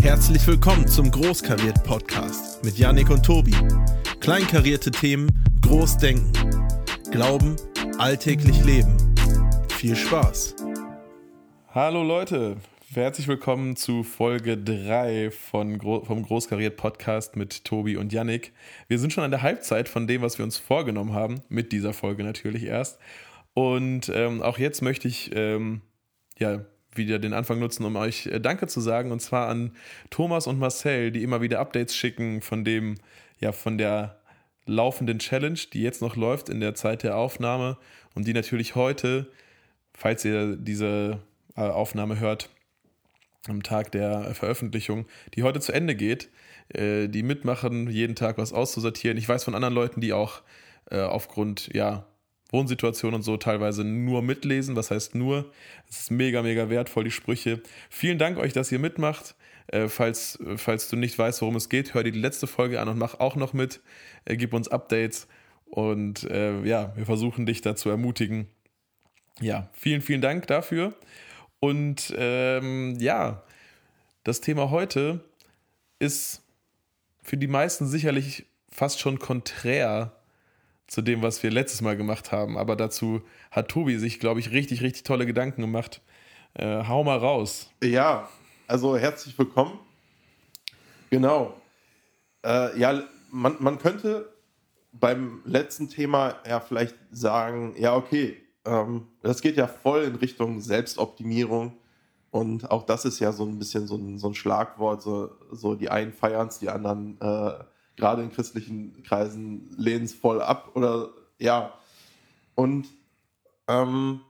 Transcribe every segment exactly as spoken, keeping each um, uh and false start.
Herzlich willkommen zum Großkariert-Podcast mit Yannick und Tobi. Kleinkarierte Themen, groß denken. Glauben, alltäglich leben. Viel Spaß. Hallo Leute, herzlich willkommen zu Folge drei von Gro- vom Großkariert-Podcast mit Tobi und Yannick. Wir sind schon an der Halbzeit von dem, was wir uns vorgenommen haben, mit dieser Folge natürlich erst. Und ähm, auch jetzt möchte ich ähm, ja wieder den Anfang nutzen, um euch äh, Danke zu sagen, und zwar an Thomas und Marcel, die immer wieder Updates schicken von dem, ja, von der laufenden Challenge, die jetzt noch läuft in der Zeit der Aufnahme und die natürlich heute, falls ihr diese äh, Aufnahme hört, am Tag der Veröffentlichung, die heute zu Ende geht, äh, die mitmachen, jeden Tag was auszusortieren. Ich weiß von anderen Leuten, die auch äh, aufgrund, ja, Wohnsituation und so teilweise nur mitlesen. Was heißt nur? Es ist mega, mega wertvoll, die Sprüche. Vielen Dank euch, dass ihr mitmacht. Äh, falls, falls du nicht weißt, worum es geht, hör dir die letzte Folge an und mach auch noch mit. Äh, gib uns Updates und äh, ja, wir versuchen dich da zu ermutigen. Ja, vielen, vielen Dank dafür. Und ähm, ja, das Thema heute ist für die meisten sicherlich fast schon konträr zu dem, was wir letztes Mal gemacht haben. Aber dazu hat Tobi sich, glaube ich, richtig, richtig tolle Gedanken gemacht. Äh, hau mal raus. Ja, also herzlich willkommen. Genau. Äh, ja, man, man könnte beim letzten Thema ja vielleicht sagen, ja okay, ähm, das geht ja voll in Richtung Selbstoptimierung. Und auch das ist ja so ein bisschen so ein, so ein Schlagwort. So, so die einen feiern es, die anderen äh, gerade in christlichen Kreisen lehnen es voll ab oder ja. Und ähm,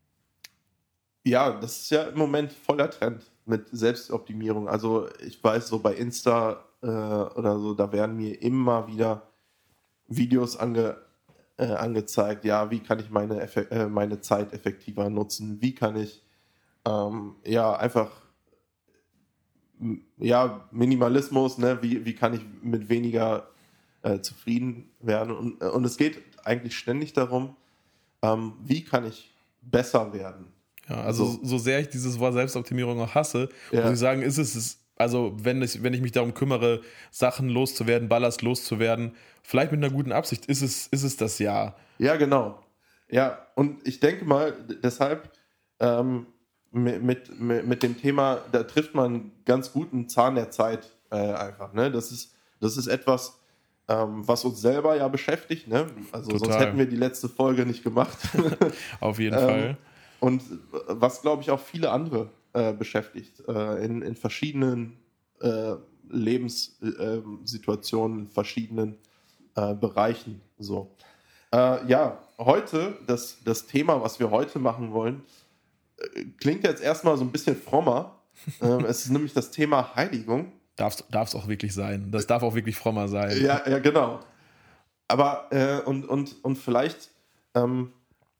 ja, das ist ja im Moment voller Trend mit Selbstoptimierung. Also ich weiß, so bei Insta äh, oder so, da werden mir immer wieder Videos ange, äh, angezeigt, ja, wie kann ich meine, Effe- äh, meine Zeit effektiver nutzen, wie kann ich ähm, ja einfach ja, Minimalismus, ne? wie, wie kann ich mit weniger äh, zufrieden werden und, und es geht eigentlich ständig darum, ähm, wie kann ich besser werden. Ja, also so, so sehr ich dieses Wort Selbstoptimierung auch hasse, ja. muss ich sagen, ist es, es also wenn ich, wenn ich mich darum kümmere, Sachen loszuwerden, Ballast loszuwerden, vielleicht mit einer guten Absicht, ist es, ist es das ja. Ja, genau. Ja, und ich denke mal, deshalb ähm, Mit, mit, mit dem Thema, da trifft man einen ganz guten Zahn der Zeit äh, einfach. Ne? Das ist, das ist etwas, ähm, was uns selber ja beschäftigt. Ne? Also Total. Sonst hätten wir die letzte Folge nicht gemacht. Auf jeden ähm, Fall. Und was, glaube ich, auch viele andere äh, beschäftigt. Äh, in, in verschiedenen äh, Lebenssituationen, in verschiedenen äh, Bereichen. So. Äh, ja, heute, das, das Thema, was wir heute machen wollen, klingt jetzt erstmal so ein bisschen frommer. ähm, es ist nämlich das Thema Heiligung. Darf es auch wirklich sein. Das darf auch wirklich frommer sein. Ja, ja, genau. Aber, äh, und, und, und vielleicht, ähm,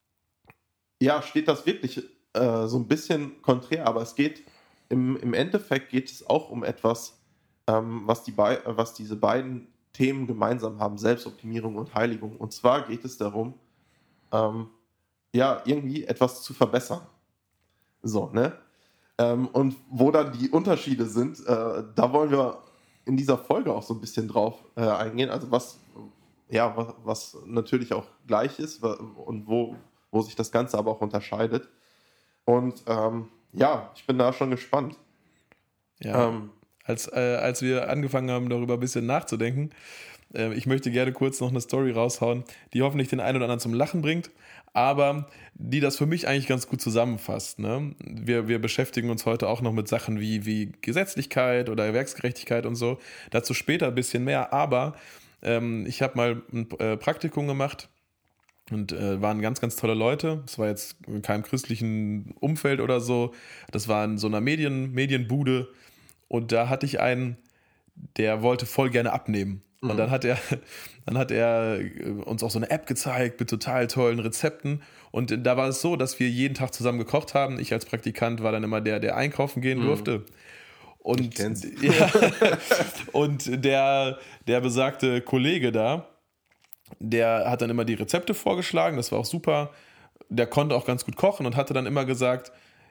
ja, steht das wirklich äh, so ein bisschen konträr, aber es geht, im, im Endeffekt geht es auch um etwas, ähm, was, die Be- was diese beiden Themen gemeinsam haben, Selbstoptimierung und Heiligung. Und zwar geht es darum, ähm, ja, irgendwie etwas zu verbessern. So, ne? Ähm, und wo dann die Unterschiede sind, äh, da wollen wir in dieser Folge auch so ein bisschen drauf äh, eingehen. Also was, ja, was, was natürlich auch gleich ist und wo, wo sich das Ganze aber auch unterscheidet. Und ähm, ja, ich bin da schon gespannt. Ja, ähm, als, äh, als wir angefangen haben, darüber ein bisschen nachzudenken, äh, ich möchte gerne kurz noch eine Story raushauen, die hoffentlich den einen oder anderen zum Lachen bringt, aber die das für mich eigentlich ganz gut zusammenfasst. Ne? Wir, wir beschäftigen uns heute auch noch mit Sachen wie, wie Gesetzlichkeit oder Werksgerechtigkeit und so. Dazu später ein bisschen mehr, aber ähm, ich habe mal ein äh, Praktikum gemacht und äh, waren ganz, ganz tolle Leute. Es war jetzt in keinem christlichen Umfeld oder so. Das war in so einer Medien, Medienbude und da hatte ich einen, der wollte voll gerne abnehmen. Und dann hat er, dann hat er uns auch so eine App gezeigt mit total tollen Rezepten. Und da war es so, dass wir jeden Tag zusammen gekocht haben. Ich als Praktikant war dann immer der, der einkaufen gehen mhm. durfte. Und, ja, und der, der besagte Kollege da, der hat dann immer die Rezepte vorgeschlagen. Das war auch super. Der konnte auch ganz gut kochen und hatte dann immer gesagt,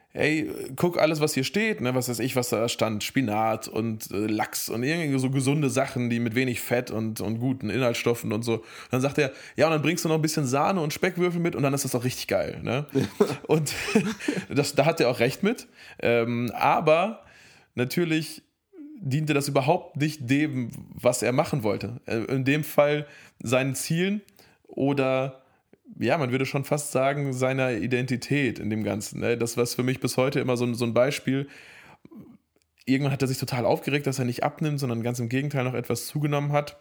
ey, guck alles, was hier steht, ne, was weiß ich, was da stand, Spinat und äh, Lachs und irgendwie so gesunde Sachen, die mit wenig Fett und, und guten Inhaltsstoffen und so. Und dann sagt er, ja, und dann bringst du noch ein bisschen Sahne und Speckwürfel mit und dann ist das doch richtig geil, ne? Und das, da hat er auch recht mit. Ähm, aber natürlich diente das überhaupt nicht dem, was er machen wollte. In dem Fall seinen Zielen oder ja, man würde schon fast sagen, seiner Identität in dem Ganzen. Ne? Das war für mich bis heute immer so ein, so ein Beispiel. Irgendwann hat er sich total aufgeregt, dass er nicht abnimmt, sondern ganz im Gegenteil noch etwas zugenommen hat.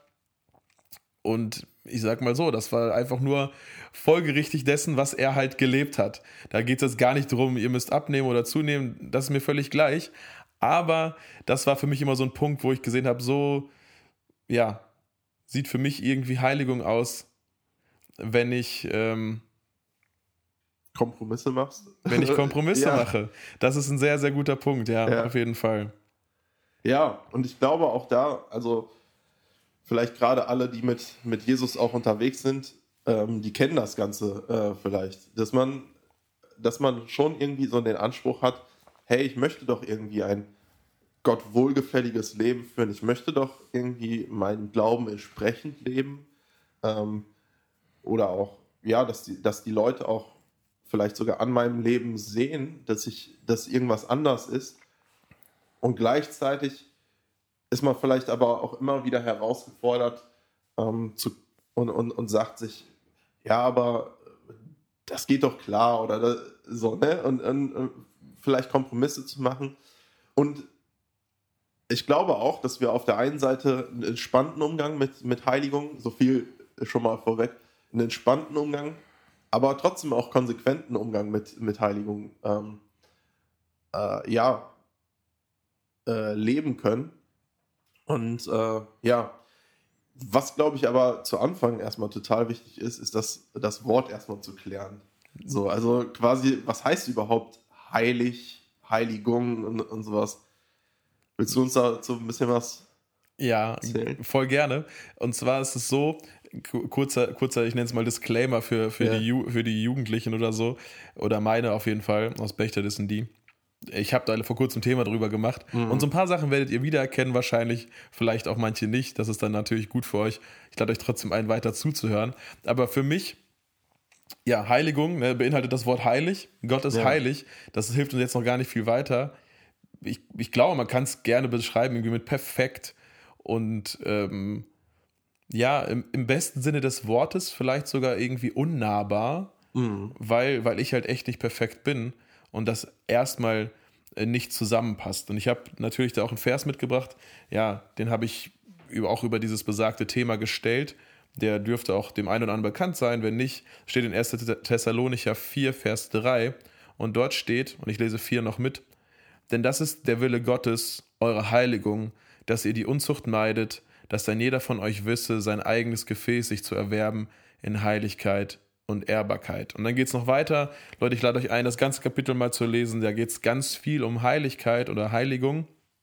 Und ich sag mal so, das war einfach nur folgerichtig dessen, was er halt gelebt hat. Da geht es jetzt gar nicht darum, ihr müsst abnehmen oder zunehmen, das ist mir völlig gleich. Aber das war für mich immer so ein Punkt, wo ich gesehen habe, so, ja, sieht für mich irgendwie Heiligung aus, wenn ich ähm, Kompromisse machst. Wenn ich Kompromisse ja. mache. Das ist ein sehr, sehr guter Punkt, ja, ja, auf jeden Fall. Ja, und ich glaube auch da, also vielleicht gerade alle, die mit, mit Jesus auch unterwegs sind, ähm, die kennen das Ganze äh, vielleicht, dass man, dass man schon irgendwie so den Anspruch hat, hey, ich möchte doch irgendwie ein Gott wohlgefälliges Leben führen, ich möchte doch irgendwie meinem Glauben entsprechend leben, ähm, oder auch, ja, dass die, dass die Leute auch vielleicht sogar an meinem Leben sehen, dass ich, dass irgendwas anders ist. Und gleichzeitig ist man vielleicht aber auch immer wieder herausgefordert ähm, zu, und, und, und sagt sich, ja, aber das geht doch klar oder das, so, ne? Und, und vielleicht Kompromisse zu machen. Und ich glaube auch, dass wir auf der einen Seite einen entspannten Umgang mit, mit Heiligung, so viel schon mal vorweg, einen entspannten Umgang, aber trotzdem auch konsequenten Umgang mit, mit Heiligung ähm, äh, ja, äh, leben können. Und äh, ja, was glaube ich aber zu Anfang erstmal total wichtig ist, ist das, das Wort erstmal zu klären. So, also quasi, was heißt überhaupt heilig, Heiligung und, und sowas? Willst du uns da so ein bisschen was Ja, erzählen? Voll gerne. Und zwar ist es so, kurzer, kurzer ich nenne es mal Disclaimer für, für, Ja. die, Ju- für die Jugendlichen oder so, oder meine auf jeden Fall, aus Bechterdissen sind die. Ich habe da vor kurzem ein Thema drüber gemacht. Mhm. Und so ein paar Sachen werdet ihr wiedererkennen wahrscheinlich, vielleicht auch manche nicht. Das ist dann natürlich gut für euch. Ich lade euch trotzdem ein, weiter zuzuhören. Aber für mich, ja, Heiligung, ne, beinhaltet das Wort heilig. Gott ist Ja. heilig. Das hilft uns jetzt noch gar nicht viel weiter. Ich, ich glaube, man kann es gerne beschreiben, irgendwie mit perfekt und ähm, ja, im, im besten Sinne des Wortes vielleicht sogar irgendwie unnahbar, Mhm. weil, weil ich halt echt nicht perfekt bin und das erstmal äh, nicht zusammenpasst. Und ich habe natürlich da auch einen Vers mitgebracht, ja, den habe ich über, auch über dieses besagte Thema gestellt. Der dürfte auch dem einen oder anderen bekannt sein. Wenn nicht, steht in erster Thessalonicher vier, Vers drei und dort steht, und ich lese vier noch mit, denn das ist der Wille Gottes, eure Heiligung, dass ihr die Unzucht meidet, dass dann jeder von euch wisse, sein eigenes Gefäß sich zu erwerben in Heiligkeit und Ehrbarkeit. Und dann geht es noch weiter. Leute, ich lade euch ein, das ganze Kapitel mal zu lesen. Da geht es ganz viel um Heiligkeit oder Heiligung.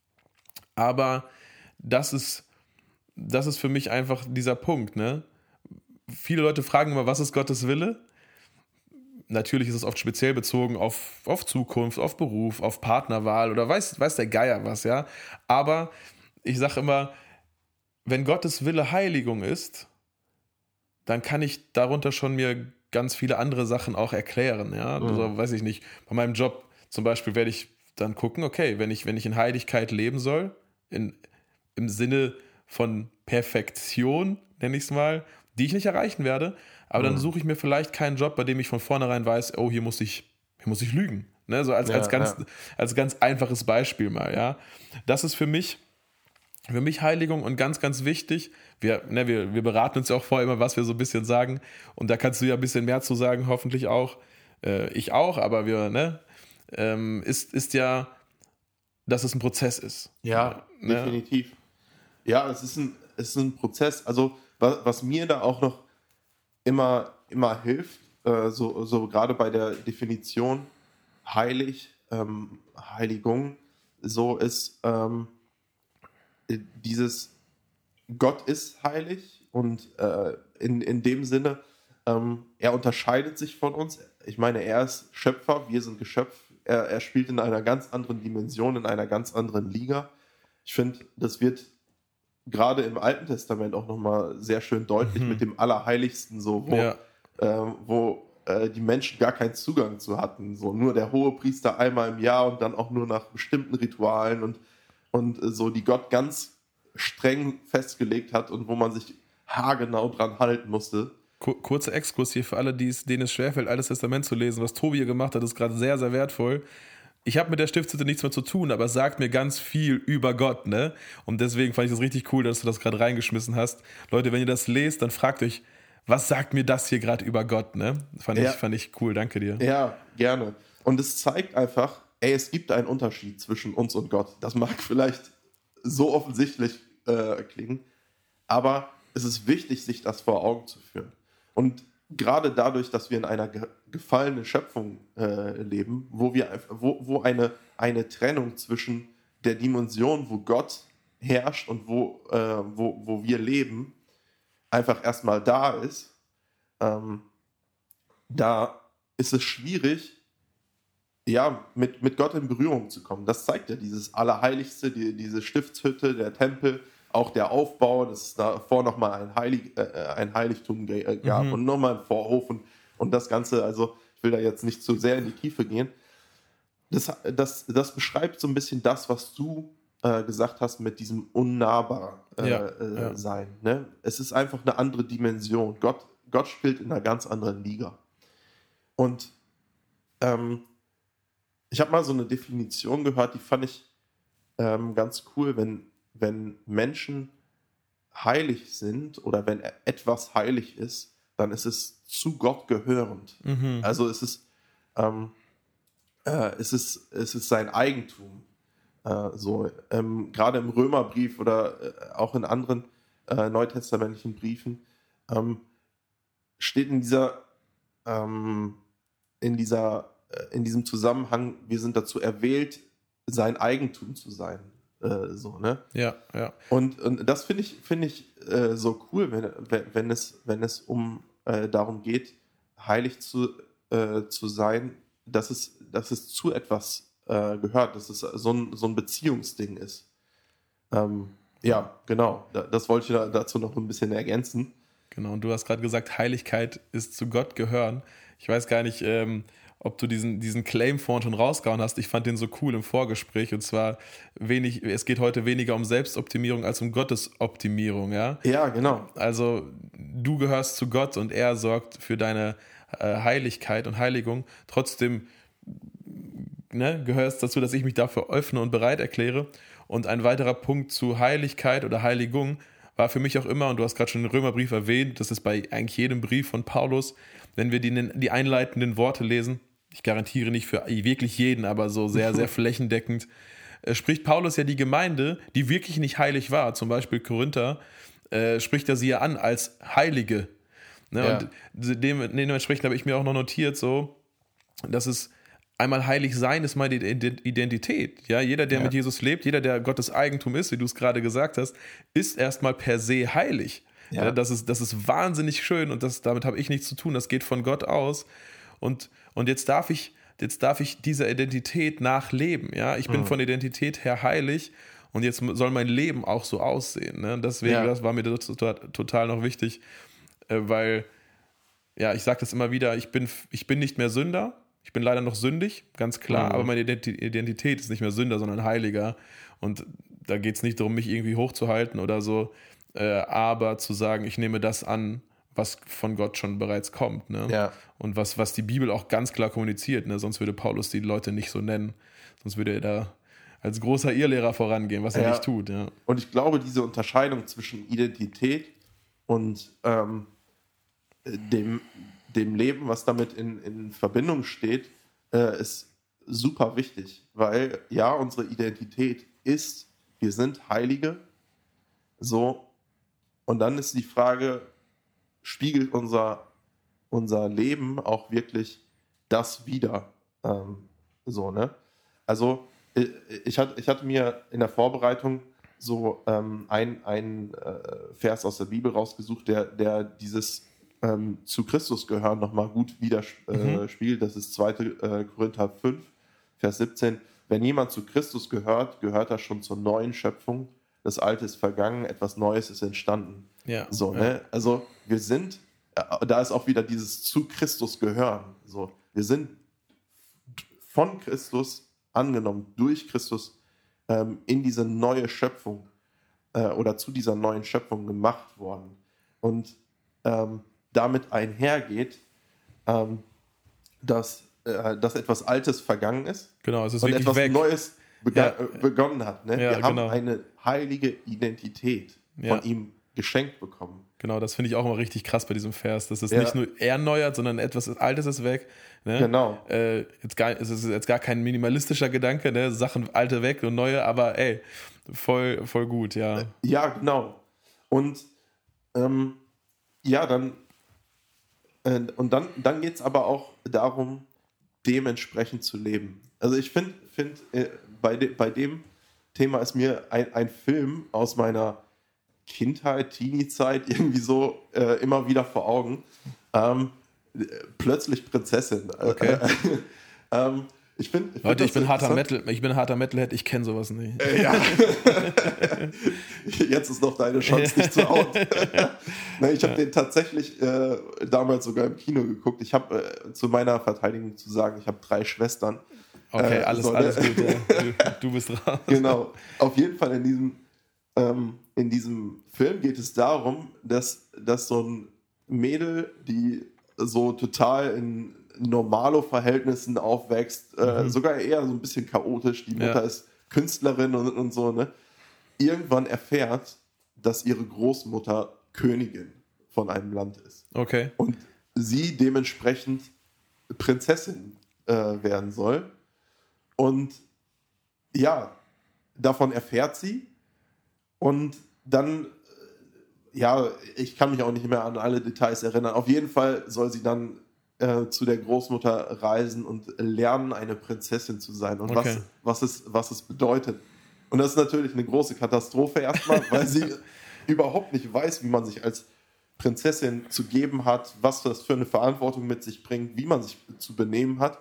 Aber das ist, das ist für mich einfach dieser Punkt, ne? Viele Leute fragen immer, was ist Gottes Wille? Natürlich ist es oft speziell bezogen auf, auf Zukunft, auf Beruf, auf Partnerwahl oder weiß, weiß der Geier was, ja. Aber ich sage immer, wenn Gottes Wille Heiligung ist, dann kann ich darunter schon mir ganz viele andere Sachen auch erklären, ja. Mhm. Also, weiß ich nicht, bei meinem Job zum Beispiel werde ich dann gucken, okay, wenn ich, wenn ich in Heiligkeit leben soll, in, im Sinne von Perfektion, nenne ich es mal, die ich nicht erreichen werde, aber dann suche ich mir vielleicht keinen Job, bei dem ich von vornherein weiß, oh, hier muss ich, hier muss ich lügen. Ne? So als, Ja, als, ganz, ja. als ganz einfaches Beispiel mal, ja. Das ist für mich, für mich Heiligung und ganz, ganz wichtig. Wir, ne, wir, wir beraten uns ja auch vorher immer, was wir so ein bisschen sagen. Und da kannst du ja ein bisschen mehr zu sagen, hoffentlich auch. Äh, ich auch, aber wir, ne, ähm, ist, ist ja, dass es ein Prozess ist. Ja, Ne? definitiv. Ja, es ist ein, es ist ein Prozess. Also, was, was mir da auch noch immer, immer hilft, äh, so, so gerade bei der Definition heilig, ähm, Heiligung, so ist ähm, dieses Gott ist heilig und äh, in, in dem Sinne, ähm, er unterscheidet sich von uns. Ich meine, er ist Schöpfer, wir sind Geschöpf, er, er spielt in einer ganz anderen Dimension, in einer ganz anderen Liga. Ich finde, das wird gerade im Alten Testament auch nochmal sehr schön deutlich mhm. mit dem Allerheiligsten, so, wo, ja. äh, wo äh, die Menschen gar keinen Zugang zu hatten. So, nur der Hohepriester einmal im Jahr und dann auch nur nach bestimmten Ritualen und, und äh, so, die Gott ganz streng festgelegt hat und wo man sich haargenau dran halten musste. Kurzer Exkurs hier für alle, denen es schwerfällt, Altes Testament zu lesen. Was Tobi hier gemacht hat, ist gerade sehr, sehr wertvoll. Ich habe mit der Stiftshütte nichts mehr zu tun, aber es sagt mir ganz viel über Gott, ne? Und deswegen fand ich das richtig cool, dass du das gerade reingeschmissen hast. Leute, wenn ihr das lest, dann fragt euch, was sagt mir das hier gerade über Gott, ne? Fand, ja. ich, fand ich cool, danke dir. Ja, gerne. Und es zeigt einfach, ey, es gibt einen Unterschied zwischen uns und Gott. Das mag vielleicht so offensichtlich äh, klingen, aber es ist wichtig, sich das vor Augen zu führen. Und gerade dadurch, dass wir in einer ge- gefallenen Schöpfung äh, leben, wo, wir, wo, wo eine, eine Trennung zwischen der Dimension, wo Gott herrscht und wo, äh, wo, wo wir leben, einfach erstmal da ist, ähm, da ist es schwierig, ja, mit, mit Gott in Berührung zu kommen. Das zeigt ja dieses Allerheiligste, die, diese Stiftshütte, der Tempel, auch der Aufbau, dass es davor nochmal ein, Heilig, äh, ein Heiligtum g- gab mhm. und nochmal ein Vorhof und, und das Ganze, also ich will da jetzt nicht zu sehr in die Tiefe gehen. Das, das, das beschreibt so ein bisschen das, was du äh, gesagt hast mit diesem unnahbar äh, ja, äh, ja. sein. Ne? Es ist einfach eine andere Dimension. Gott, Gott spielt in einer ganz anderen Liga. Und ähm, ich habe mal so eine Definition gehört, die fand ich ähm, ganz cool, wenn wenn Menschen heilig sind oder wenn etwas heilig ist, dann ist es zu Gott gehörend. Mhm. Also es ist, ähm, äh, es ist, es ist sein Eigentum. Äh, so, ähm, gerade im Römerbrief oder äh, auch in anderen äh, neutestamentlichen Briefen ähm, steht in dieser, ähm, in dieser, äh, in diesem Zusammenhang, wir sind dazu erwählt, sein Eigentum zu sein. Äh, so, ne? Ja, ja. Und, und das finde ich, find ich äh, so cool, wenn, wenn, es, wenn es um äh, darum geht, heilig zu, äh, zu sein, dass es, dass es zu etwas äh, gehört, dass es so ein, so ein Beziehungsding ist. Ähm, ja, genau. Das wollte ich dazu noch ein bisschen ergänzen. Genau, und du hast gerade gesagt, Heiligkeit ist zu Gott gehören. Ich weiß gar nicht, ähm, ob du diesen, diesen Claim vorhin schon rausgehauen hast. Ich fand den so cool im Vorgespräch. Und zwar, wenig, es geht heute weniger um Selbstoptimierung als um Gottesoptimierung. Ja, ja, genau. Also du gehörst zu Gott und er sorgt für deine äh, Heiligkeit und Heiligung. Trotzdem ne, gehört es dazu, dass ich mich dafür öffne und bereit erkläre. Und ein weiterer Punkt zu Heiligkeit oder Heiligung war für mich auch immer, und du hast gerade schon den Römerbrief erwähnt, das ist bei eigentlich jedem Brief von Paulus, wenn wir die, die einleitenden Worte lesen, ich garantiere nicht für wirklich jeden, aber so sehr, sehr flächendeckend, äh, spricht Paulus ja die Gemeinde, die wirklich nicht heilig war, zum Beispiel Korinther, äh, spricht er sie ja an als Heilige. Ne? Ja. Und dem, dementsprechend habe ich mir auch noch notiert, so, dass es einmal heilig sein ist meine Identität. Ja, jeder, der ja. mit Jesus lebt, jeder, der Gottes Eigentum ist, wie du es gerade gesagt hast, ist erstmal per se heilig. Ja. Ja, das ist, das ist wahnsinnig schön und das, damit habe ich nichts zu tun. Das geht von Gott aus. Und, und jetzt darf ich, jetzt darf ich dieser Identität nachleben. Ja, ich bin mhm. von Identität her heilig und jetzt soll mein Leben auch so aussehen. Ne? Deswegen, ja. das war mir total, total noch wichtig, weil, ja, ich sage das immer wieder, ich bin, ich bin nicht mehr Sünder. Ich bin leider noch sündig, ganz klar, mhm. aber meine Identität ist nicht mehr Sünder, sondern Heiliger. Und da geht es nicht darum, mich irgendwie hochzuhalten oder so, äh, aber zu sagen, ich nehme das an, was von Gott schon bereits kommt. Ne? Ja. Und was, was die Bibel auch ganz klar kommuniziert. Ne? Sonst würde Paulus die Leute nicht so nennen. Sonst würde er da als großer Irrlehrer vorangehen, was ja. er nicht tut. Ja. Und ich glaube, diese Unterscheidung zwischen Identität und ähm, dem dem Leben, was damit in, in Verbindung steht, äh, ist super wichtig, weil ja, unsere Identität ist, wir sind Heilige, so, und dann ist die Frage, spiegelt unser, unser Leben auch wirklich das wider, ähm, so, ne? Also, ich, ich, hatte, ich hatte mir in der Vorbereitung so ähm, ein, ein äh, Vers aus der Bibel rausgesucht, der, der dieses zu Christus gehören nochmal gut widerspiegelt. Mhm. Das ist zweiter Korinther fünf, Vers siebzehn, wenn jemand zu Christus gehört, gehört er schon zur neuen Schöpfung. Das Alte ist vergangen, etwas Neues ist entstanden. Ja, so, ja. Ne? Also wir sind, da ist auch wieder dieses zu Christus gehören. So, wir sind von Christus angenommen, durch Christus ähm, in diese neue Schöpfung äh, oder zu dieser neuen Schöpfung gemacht worden. Und ähm, damit einhergeht, ähm, dass, äh, dass etwas Altes vergangen ist Genau, es ist und wirklich etwas weg. Neues bega- Ja. äh, begonnen hat. Ne? Ja, Wir haben genau. eine heilige Identität Ja. von ihm geschenkt bekommen. Genau, das finde ich auch immer richtig krass bei diesem Vers, dass es Ja. nicht nur erneuert, sondern etwas Altes ist weg. Ne? Genau. Äh, jetzt gar, es ist jetzt gar kein minimalistischer Gedanke, ne? Sachen alte weg und neue, aber ey, voll, voll gut, ja. Ja, genau. Und ähm, ja, dann äh, und dann, dann geht es aber auch darum, dementsprechend zu leben. Also ich finde, find, äh, bei, de, bei dem Thema ist mir ein, ein Film aus meiner Kindheit, Teenie-Zeit irgendwie so äh, immer wieder vor Augen. Ähm, plötzlich Prinzessin. Okay. ähm, ich find, ich find Leute, ich das bin harter interessant. Metal, ich bin harter Metalhead, ich kenne sowas nicht. Äh, ja. Jetzt ist noch deine Chance, dich zu outen. Nein, ich habe den tatsächlich äh, damals sogar im Kino geguckt. Ich habe äh, zu meiner Verteidigung zu sagen, ich habe drei Schwestern. Okay, Äh, alles, so, ne? alles gut. Ja. Du, du bist raus. Genau. Auf jeden Fall in diesem, ähm, in diesem Film geht es darum, dass, dass so ein Mädel, die so total in Normalo-Verhältnissen aufwächst, äh, Mhm. sogar eher so ein bisschen chaotisch, die Mutter Ja. ist Künstlerin und, und so, ne? Irgendwann erfährt, dass ihre Großmutter Königin von einem Land ist. Okay. Und sie dementsprechend Prinzessin äh, werden soll. Und ja, davon erfährt sie. Und dann, äh, ja, ich kann mich auch nicht mehr an alle Details erinnern. Auf jeden Fall soll sie dann äh, zu der Großmutter reisen und lernen, eine Prinzessin zu sein. Und Okay. was, was, es, was es bedeutet. Und das ist natürlich eine große Katastrophe erstmal, weil sie überhaupt nicht weiß, wie man sich als Prinzessin zu geben hat, was das für eine Verantwortung mit sich bringt, wie man sich zu benehmen hat.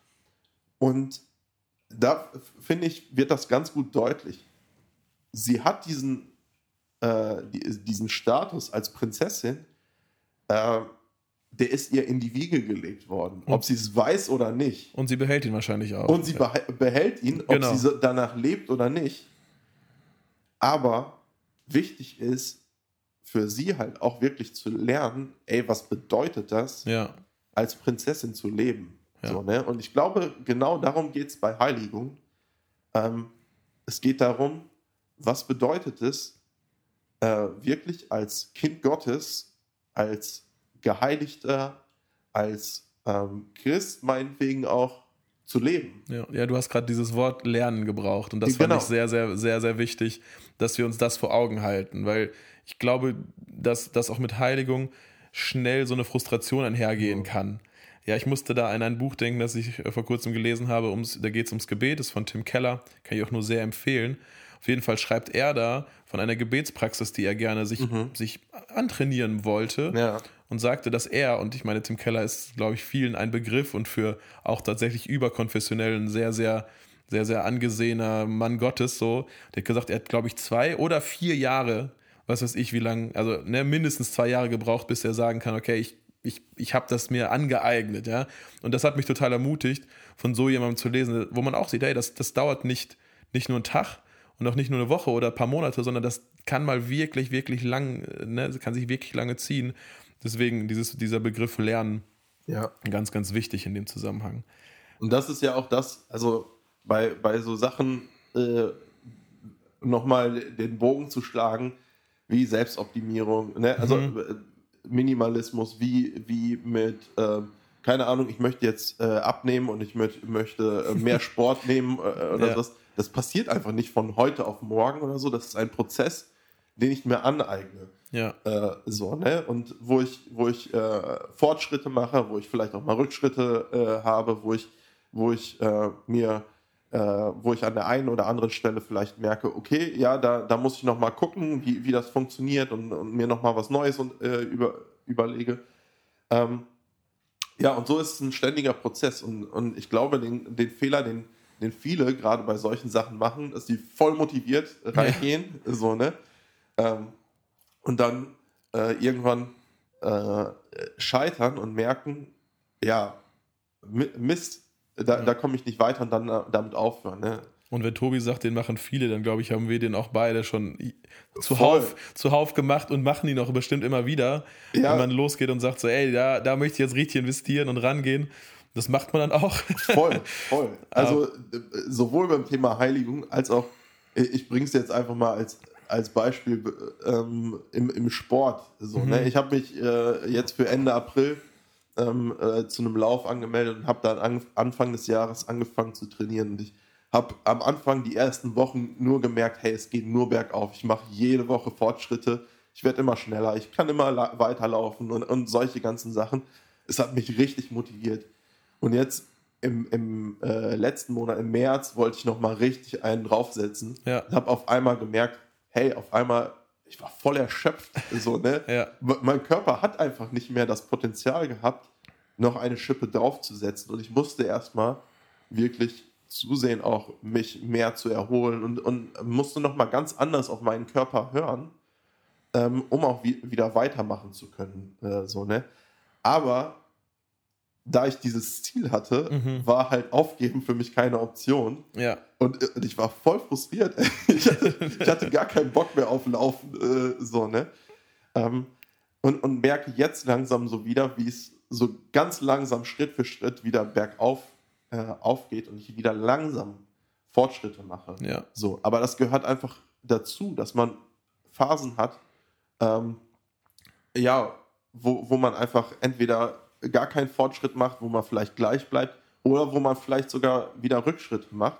Und da, finde ich, wird das ganz gut deutlich. Sie hat diesen, äh, die, diesen Status als Prinzessin, äh, der ist ihr in die Wiege gelegt worden, ob sie es weiß oder nicht. Und sie behält ihn wahrscheinlich auch. Und sie beha- behält ihn, ob Genau. sie so danach lebt oder nicht. Aber wichtig ist für sie halt auch wirklich zu lernen, ey, was bedeutet das, Ja, als Prinzessin zu leben? Ja. So, ne? Und ich glaube, genau darum geht es bei Heiligung. Ähm, es geht darum, was bedeutet es, äh, wirklich als Kind Gottes, als Geheiligter, als ähm, Christ meinetwegen auch zu leben. ja, ja, du hast gerade dieses Wort Lernen gebraucht und das Genau. fand ich sehr, sehr, sehr, sehr wichtig, dass wir uns das vor Augen halten, weil ich glaube, dass das auch mit Heiligung schnell so eine Frustration einhergehen kann. Ja, ich musste da an ein Buch denken, das ich vor kurzem gelesen habe, ums, da geht es ums Gebet, ist von Tim Keller, kann ich auch nur sehr empfehlen. Auf jeden Fall schreibt er da von einer Gebetspraxis, die er gerne sich, Mhm. sich antrainieren wollte. Ja. Und sagte, dass er, und ich meine, Tim Keller ist, glaube ich, vielen ein Begriff und für auch tatsächlich überkonfessionell ein sehr, sehr, sehr, sehr angesehener Mann Gottes, so. Der hat gesagt, er hat, glaube ich, zwei oder vier Jahre, was weiß ich, wie lange, also ne, mindestens zwei Jahre gebraucht, bis er sagen kann, okay, ich, ich, ich habe das mir angeeignet, ja. Und das hat mich total ermutigt, von so jemandem zu lesen, wo man auch sieht, hey, das, das dauert nicht, nicht nur einen Tag und auch nicht nur eine Woche oder ein paar Monate, sondern das kann mal wirklich, wirklich lang, ne, kann sich wirklich lange ziehen. Deswegen dieses, dieser Begriff Lernen, Ja. ganz, ganz wichtig in dem Zusammenhang. Und das ist ja auch das, also bei, bei so Sachen äh, nochmal den Bogen zu schlagen, wie Selbstoptimierung, ne? Also Mhm. äh, Minimalismus, wie, wie mit, äh, keine Ahnung, ich möchte jetzt äh, abnehmen und ich möcht, möchte äh, mehr Sport nehmen äh, oder Ja. was. Das passiert einfach nicht von heute auf morgen oder so. Das ist ein Prozess, den ich mir aneigne. Ja, Äh, so, ne? Und wo ich, wo ich äh, Fortschritte mache, wo ich vielleicht auch mal Rückschritte äh, habe, wo ich, wo ich äh, mir, äh, wo ich an der einen oder anderen Stelle vielleicht merke, okay, ja, da, da muss ich noch mal gucken, wie, wie das funktioniert und, und mir noch mal was Neues und, äh, über, überlege. Ähm, ja, und so ist es ein ständiger Prozess und, und ich glaube, den, den Fehler, den den viele gerade bei solchen Sachen machen, dass die voll motiviert reingehen, ja. so, ne? Ähm, und dann äh, irgendwann äh, scheitern und merken, ja, Mist, da, ja. da komme ich nicht weiter und dann äh, damit aufhören, ne? Und wenn Tobi sagt, den machen viele, dann glaube ich, haben wir den auch beide schon zuhauf, zuhauf gemacht und machen ihn auch bestimmt immer wieder, ja. wenn man losgeht und sagt so, ey, da, da möchte ich jetzt richtig investieren und rangehen. Das macht man dann auch. Voll, voll. Also sowohl beim Thema Heiligung als auch, ich bringe es jetzt einfach mal als, als Beispiel ähm, im, im Sport. So, mhm. ne? Ich habe mich äh, jetzt für Ende April ähm, äh, zu einem Lauf angemeldet und habe dann an, Anfang des Jahres angefangen zu trainieren. Und ich habe am Anfang die ersten Wochen nur gemerkt, hey, es geht nur bergauf. Ich mache jede Woche Fortschritte. Ich werde immer schneller. Ich kann immer la- weiterlaufen und, und solche ganzen Sachen. Es hat mich richtig motiviert. Und jetzt im, im äh, letzten Monat, im März, wollte ich nochmal richtig einen draufsetzen. Ja. Und habe auf einmal gemerkt, hey, auf einmal, ich war voll erschöpft. So, ne? Ja. Mein Körper hat einfach nicht mehr das Potenzial gehabt, noch eine Schippe draufzusetzen. Und ich musste erstmal wirklich zusehen, auch mich mehr zu erholen und, und musste nochmal ganz anders auf meinen Körper hören, ähm, um auch wie, wieder weitermachen zu können. Äh, so, ne? Aber da ich dieses Ziel hatte, mhm. war halt Aufgeben für mich keine Option. Ja. Und, und ich war voll frustriert. Ich hatte, ich hatte gar keinen Bock mehr auf Laufen. Äh, so, ne? Ähm, und, und merke jetzt langsam so wieder, wie es so ganz langsam Schritt für Schritt wieder bergauf äh, aufgeht und ich wieder langsam Fortschritte mache. Ja. So, aber das gehört einfach dazu, dass man Phasen hat, ähm, ja, wo, wo man einfach entweder gar keinen Fortschritt macht, wo man vielleicht gleich bleibt oder wo man vielleicht sogar wieder Rückschritte macht.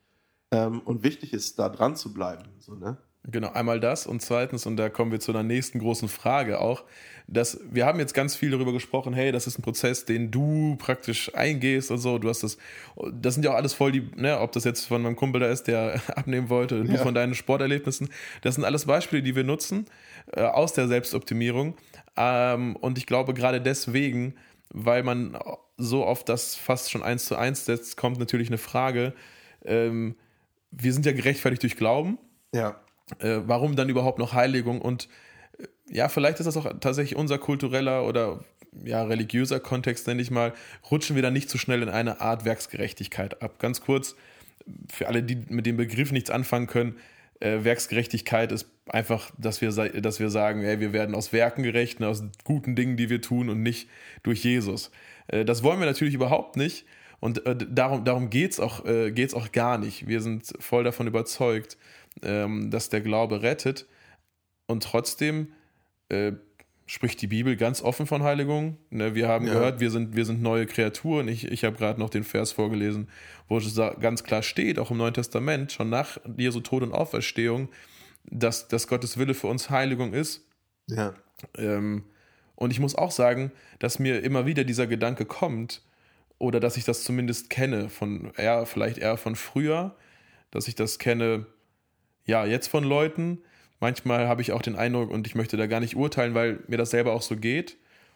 Ähm, und wichtig ist, da dran zu bleiben. So, ne? Genau, einmal das und zweitens, und da kommen wir zu einer nächsten großen Frage auch, dass wir haben jetzt ganz viel darüber gesprochen, hey, das ist ein Prozess, den du praktisch eingehst und so, du hast das, das sind ja auch alles voll die, ne, ob das jetzt von meinem Kumpel da ist, der abnehmen wollte, du ja. von deinen Sporterlebnissen, das sind alles Beispiele, die wir nutzen äh, aus der Selbstoptimierung ähm, und ich glaube gerade deswegen, weil man so oft das fast schon eins zu eins setzt, kommt natürlich eine Frage, ähm, wir sind ja gerechtfertigt durch Glauben. Ja. Äh, warum dann überhaupt noch Heiligung? Und äh, ja, vielleicht ist das auch tatsächlich unser kultureller oder ja, religiöser Kontext, nenne ich mal, rutschen wir dann nicht so schnell in eine Art Werksgerechtigkeit ab. Ganz kurz, für alle, die mit dem Begriff nichts anfangen können, äh, Werksgerechtigkeit ist einfach, dass wir, dass wir sagen, ey, wir werden aus Werken gerecht, aus guten Dingen, die wir tun und nicht durch Jesus. Äh, das wollen wir natürlich überhaupt nicht und äh, darum, darum geht es auch, äh, geht's auch gar nicht. Wir sind voll davon überzeugt, ähm, dass der Glaube rettet und trotzdem äh, spricht die Bibel ganz offen von Heiligung. Ne, wir haben ja. gehört, wir sind, wir sind neue Kreaturen. Ich, ich habe gerade noch den Vers vorgelesen, wo es ganz klar steht, auch im Neuen Testament, schon nach Jesu Tod und Auferstehung, dass, dass Gottes Wille für uns Heiligung ist. Ja. Ähm, und ich muss auch sagen, dass mir immer wieder dieser Gedanke kommt, oder dass ich das zumindest kenne, von eher, vielleicht eher von früher, dass ich das kenne, ja, jetzt von Leuten. Manchmal habe ich auch den Eindruck, und ich möchte da gar nicht urteilen, weil mir das selber auch so geht,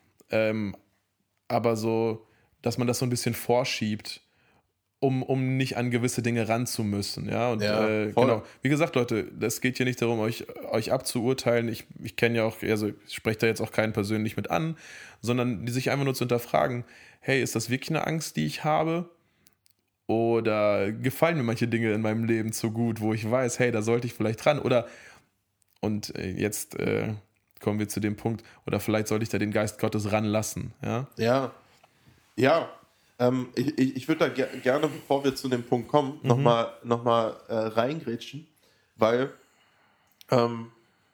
ähm, aber so, dass man das so ein bisschen vorschiebt, um, um nicht an gewisse Dinge ran zu müssen. Ja, und ja, äh, genau. Wie gesagt, Leute, das geht hier nicht darum, euch, euch abzuurteilen. Ich, ich kenne ja auch, also ich spreche da jetzt auch keinen persönlich mit an, sondern die sich einfach nur zu hinterfragen, hey, ist das wirklich eine Angst, die ich habe? Oder gefallen mir manche Dinge in meinem Leben zu gut, wo ich weiß, hey, da sollte ich vielleicht dran? Oder, und äh, jetzt äh, kommen wir zu dem Punkt, oder vielleicht sollte ich da den Geist Gottes ranlassen. Ja, ja. ja. Ähm, ich ich, ich würde da ger- gerne, bevor wir zu dem Punkt kommen, mhm. nochmal noch mal, äh, reingrätschen, weil ähm,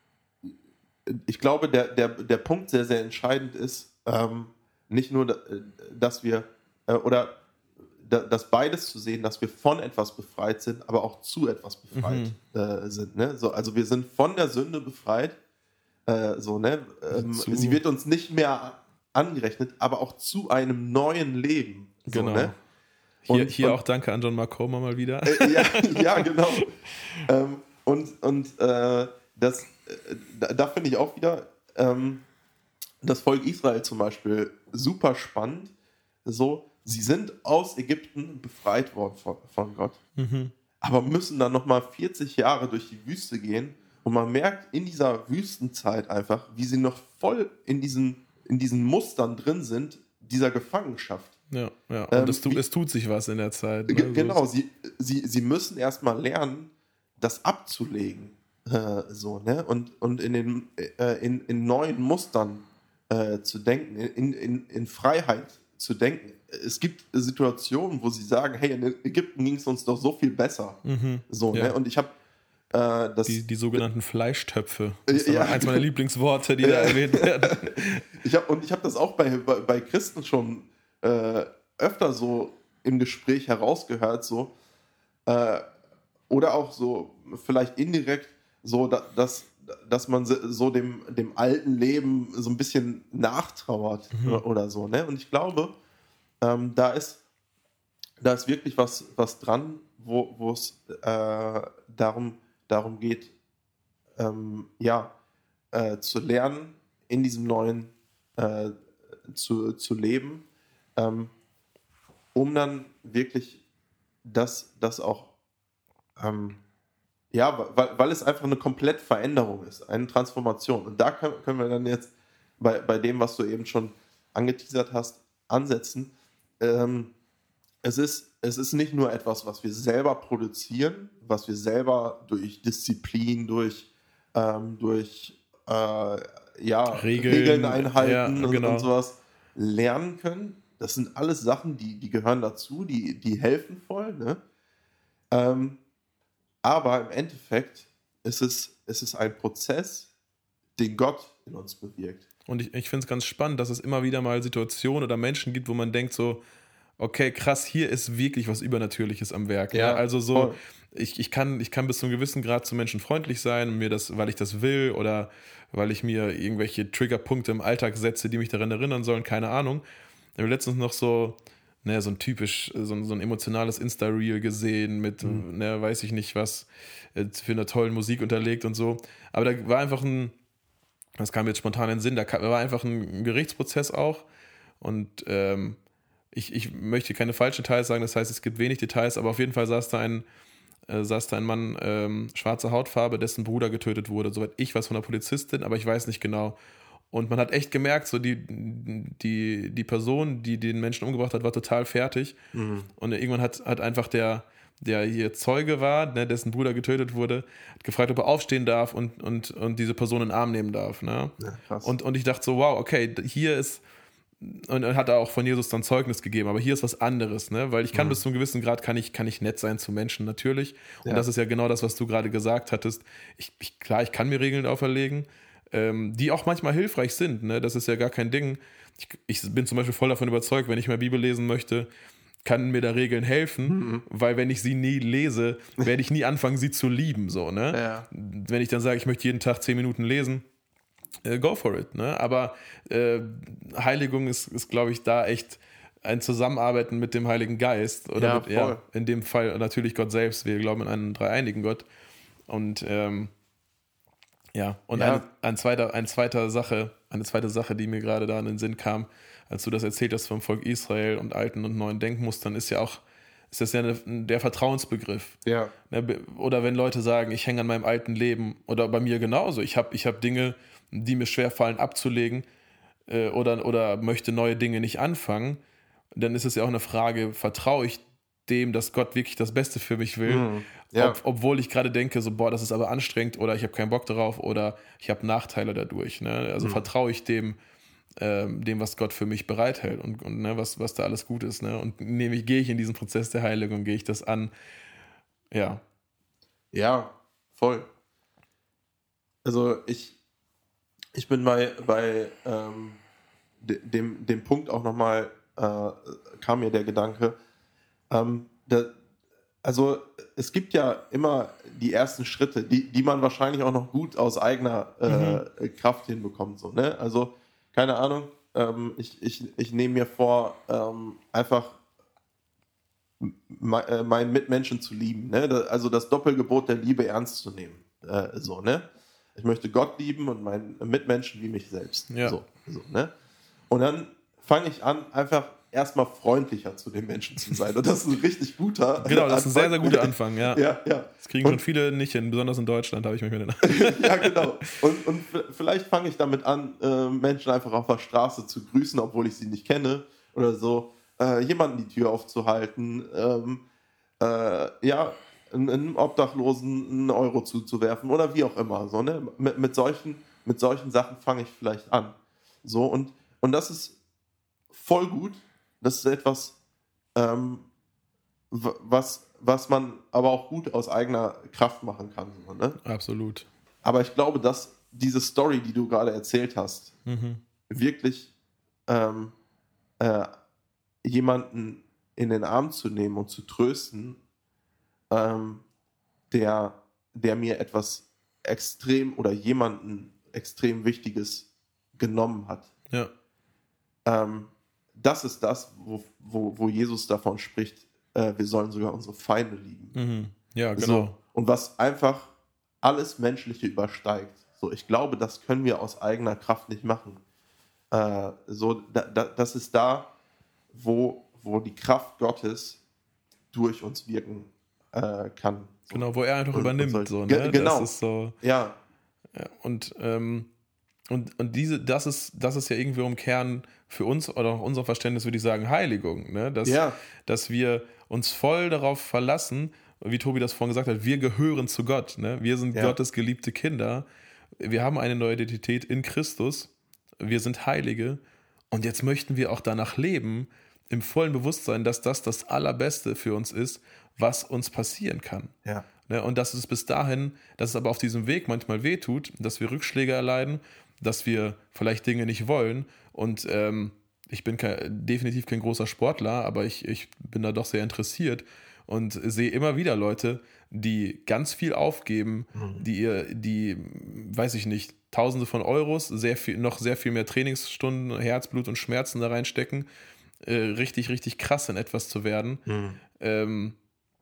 ich glaube, der, der, der Punkt sehr, sehr entscheidend ist, ähm, nicht nur, dass wir, äh, oder dass beides zu sehen, dass wir von etwas befreit sind, aber auch zu etwas befreit mhm. äh, sind. Ne? So, also wir sind von der Sünde befreit, äh, so, ne? Ähm, sie wird uns nicht mehr angerechnet, aber auch zu einem neuen Leben. So, genau. Ne? Und, hier und, hier und, auch danke an John Marcoma mal wieder. Äh, ja, ja, genau. ähm, und und äh, das, äh, da, da finde ich auch wieder ähm, das Volk Israel zum Beispiel super spannend. So, sie sind aus Ägypten befreit worden von, von Gott, Mhm. aber müssen dann nochmal vierzig Jahre durch die Wüste gehen und man merkt in dieser Wüstenzeit einfach, wie sie noch voll in diesen, in diesen Mustern drin sind, dieser Gefangenschaft. Ja, ja. Und Ähm, es, tu, wie- es tut sich was in der Zeit. Ne? G- So Genau, ist- sie, sie, sie müssen erstmal lernen, das abzulegen. Äh, so, ne? Und, und in, den, äh, in, in neuen Mustern äh, zu denken, in, in, in Freiheit zu denken. Es gibt Situationen, wo sie sagen, hey, in Ägypten ging es uns doch so viel besser. Mhm. So, Ja. ne? Und ich habe äh, das. Die, die sogenannten Fleischtöpfe. Das ist Ja. ja. eins meiner Lieblingsworte, die da erwähnt werden. Ich hab, und ich habe das auch bei, bei, bei Christen schon äh, öfter so im Gespräch herausgehört, so äh, oder auch so vielleicht indirekt, so da, dass, dass man so dem, dem alten Leben so ein bisschen nachtrauert Mhm. oder, oder so. Ne? Und ich glaube, ähm, da ist da ist wirklich was, was dran, wo wo es äh, darum, darum geht, ähm, ja, äh, zu lernen, in diesem neuen äh, zu, zu leben, ähm, um dann wirklich das, das auch, ähm, ja, weil, weil es einfach eine komplett Veränderung ist, eine Transformation. Und da können, können wir dann jetzt bei, bei dem, was du eben schon angeteasert hast, ansetzen. Ähm, es ist, es ist nicht nur etwas, was wir selber produzieren, was wir selber durch Disziplin, durch, ähm, durch äh, ja, Regeln, Regeln, einhalten ja, und, genau. und sowas lernen können. Das sind alles Sachen, die, die gehören dazu, die, die helfen voll. Ne? Ähm, aber im Endeffekt ist es, ist es ein Prozess, den Gott in uns bewirkt. Und ich, ich finde es ganz spannend, dass es immer wieder mal Situationen oder Menschen gibt, wo man denkt so, okay, krass, hier ist wirklich was Übernatürliches am Werk. Ja, ne? Also so, voll. ich, ich, kann, ich kann bis zu einem gewissen Grad zu Menschen freundlich sein, mir das, weil ich das will oder weil ich mir irgendwelche Triggerpunkte im Alltag setze, die mich daran erinnern sollen, keine Ahnung. Ich habe letztens noch so, ne, so ein typisch, so ein, so ein emotionales Insta-Reel gesehen mit, Mhm. ne, weiß ich nicht was, äh, für eine tolle Musik unterlegt und so. Aber da war einfach ein, das kam jetzt spontan in den Sinn, da kam, war einfach ein Gerichtsprozess auch und ähm, ich, ich möchte keine falschen Details sagen, das heißt, es gibt wenig Details, aber auf jeden Fall saß da ein, äh, saß da ein Mann, ähm, schwarze Hautfarbe, dessen Bruder getötet wurde, soweit ich weiß von der Polizistin, aber ich weiß nicht genau. Und man hat echt gemerkt, so die, die, die Person, die den Menschen umgebracht hat, war total fertig. Mhm. Und irgendwann hat, hat einfach der, der hier Zeuge war, ne, dessen Bruder getötet wurde, hat gefragt, ob er aufstehen darf und, und, und diese Person in den Arm nehmen darf. Ne? Ja, krass. Und, und ich dachte so, wow, okay, hier ist, und er hat auch von Jesus dann Zeugnis gegeben, aber hier ist was anderes, ne? Weil ich kann Mhm. bis zu einem gewissen Grad, kann ich, kann ich nett sein zu Menschen, natürlich. Und Ja. das ist ja genau das, was du gerade gesagt hattest. Ich, ich, klar, ich kann mir Regeln auferlegen, ähm, die auch manchmal hilfreich sind, ne? Das ist ja gar kein Ding. Ich, ich bin zum Beispiel voll davon überzeugt, wenn ich mal Bibel lesen möchte, kann mir da Regeln helfen, Mhm. weil wenn ich sie nie lese, werde ich nie anfangen, sie zu lieben, so, ne? Ja. Wenn ich dann sage, ich möchte jeden Tag zehn Minuten lesen, äh, go for it, ne? Aber äh, Heiligung ist, ist glaube ich, da echt ein Zusammenarbeiten mit dem Heiligen Geist. Oder Ja, mit, ja, voll. in dem Fall natürlich Gott selbst. Wir glauben in einen dreieinigen Gott. Und ähm, ja, und Ja. Eine, ein zweiter, ein zweiter Sache, eine zweite Sache, die mir gerade da in den Sinn kam, als du das erzählt hast vom Volk Israel und alten und neuen Denkmustern, ist ja auch, ist das ja eine, der Vertrauensbegriff. Ja. Ne, be- Oder wenn Leute sagen, ich hänge an meinem alten Leben, oder bei mir genauso, ich habe ich hab Dinge, die mir schwerfallen abzulegen, äh, oder, oder möchte neue Dinge nicht anfangen, dann ist es ja auch eine Frage, vertraue ich dem, dass Gott wirklich das Beste für mich will, Mhm. Ja. ob, obwohl ich gerade denke, so, boah, das ist aber anstrengend oder ich habe keinen Bock darauf oder ich habe Nachteile dadurch. Ne? Also Mhm. vertraue ich dem, ähm, dem, was Gott für mich bereithält und, und ne, was, was da alles gut ist. Ne? Und nämlich gehe ich in diesen Prozess der Heiligung, gehe ich das an. Ja. Ja, voll. Also ich, ich bin bei, bei ähm, de, dem, dem Punkt auch nochmal, äh, kam mir der Gedanke, ähm, da, also es gibt ja immer die ersten Schritte, die, die man wahrscheinlich auch noch gut aus eigener äh, Kraft hinbekommt. So, ne? Also keine Ahnung, ähm, ich, ich, ich nehme mir vor, ähm, einfach me- äh, meinen Mitmenschen zu lieben. Ne? Da- Also das Doppelgebot der Liebe ernst zu nehmen. Äh, so, ne? Ich möchte Gott lieben und meinen Mitmenschen wie mich selbst. Ja. So, so, ne? Und dann fange ich an, einfach erstmal freundlicher zu den Menschen zu sein. Und das ist ein richtig guter Genau, das ist ein sehr, sehr guter Anfang, ja. ja, ja. Das kriegen und, schon viele nicht hin, besonders in Deutschland, habe ich mich mit den Ja, genau. Und, und vielleicht fange ich damit an, äh, Menschen einfach auf der Straße zu grüßen, obwohl ich sie nicht kenne oder so. Äh, jemanden die Tür aufzuhalten, ähm, äh, ja, einem Obdachlosen einen Euro zuzuwerfen oder wie auch immer. So, ne? mit, mit, solchen, mit solchen Sachen fange ich vielleicht an. So, und, und das ist voll gut. Das ist etwas, ähm, was, was man aber auch gut aus eigener Kraft machen kann. So, ne? Absolut. Aber ich glaube, dass diese Story, die du gerade erzählt hast, mhm. wirklich ähm, äh, jemanden in den Arm zu nehmen und zu trösten, ähm, der, der mir etwas extrem oder jemanden extrem Wichtiges genommen hat. Ja. Ähm, das ist das, wo, wo, wo Jesus davon spricht, äh, wir sollen sogar unsere Feinde lieben. Mhm. Ja, genau. So, und was einfach alles Menschliche übersteigt. So, ich glaube, das können wir aus eigener Kraft nicht machen. Äh, so, da, da, das ist da, wo, wo die Kraft Gottes durch uns wirken äh, kann. So. Genau, wo er einfach und, übernimmt. Und so, ne? Ge- genau. Das ist so, ja. ja. Und, ähm, und, und diese, das ist, das ist ja irgendwie im Kern für uns oder auch unser Verständnis, würde ich sagen, Heiligung. Ne? Dass, ja. dass wir uns voll darauf verlassen, wie Tobi das vorhin gesagt hat, wir gehören zu Gott. Ne? Wir sind ja. Gottes geliebte Kinder. Wir haben eine neue Identität in Christus. Wir sind Heilige. Und jetzt möchten wir auch danach leben, im vollen Bewusstsein, dass das das Allerbeste für uns ist, was uns passieren kann. Ja. Ne? Und dass es bis dahin, dass es aber auf diesem Weg manchmal wehtut, dass wir Rückschläge erleiden, dass wir vielleicht Dinge nicht wollen. Und ähm, ich bin kein, definitiv kein großer Sportler, aber ich, ich bin da doch sehr interessiert und sehe immer wieder Leute, die ganz viel aufgeben, mhm. die ihr, die, weiß ich nicht, Tausende von Euros, sehr viel, noch sehr viel mehr Trainingsstunden, Herzblut und Schmerzen da reinstecken, äh, richtig, richtig krass in etwas zu werden. Mhm. Ähm,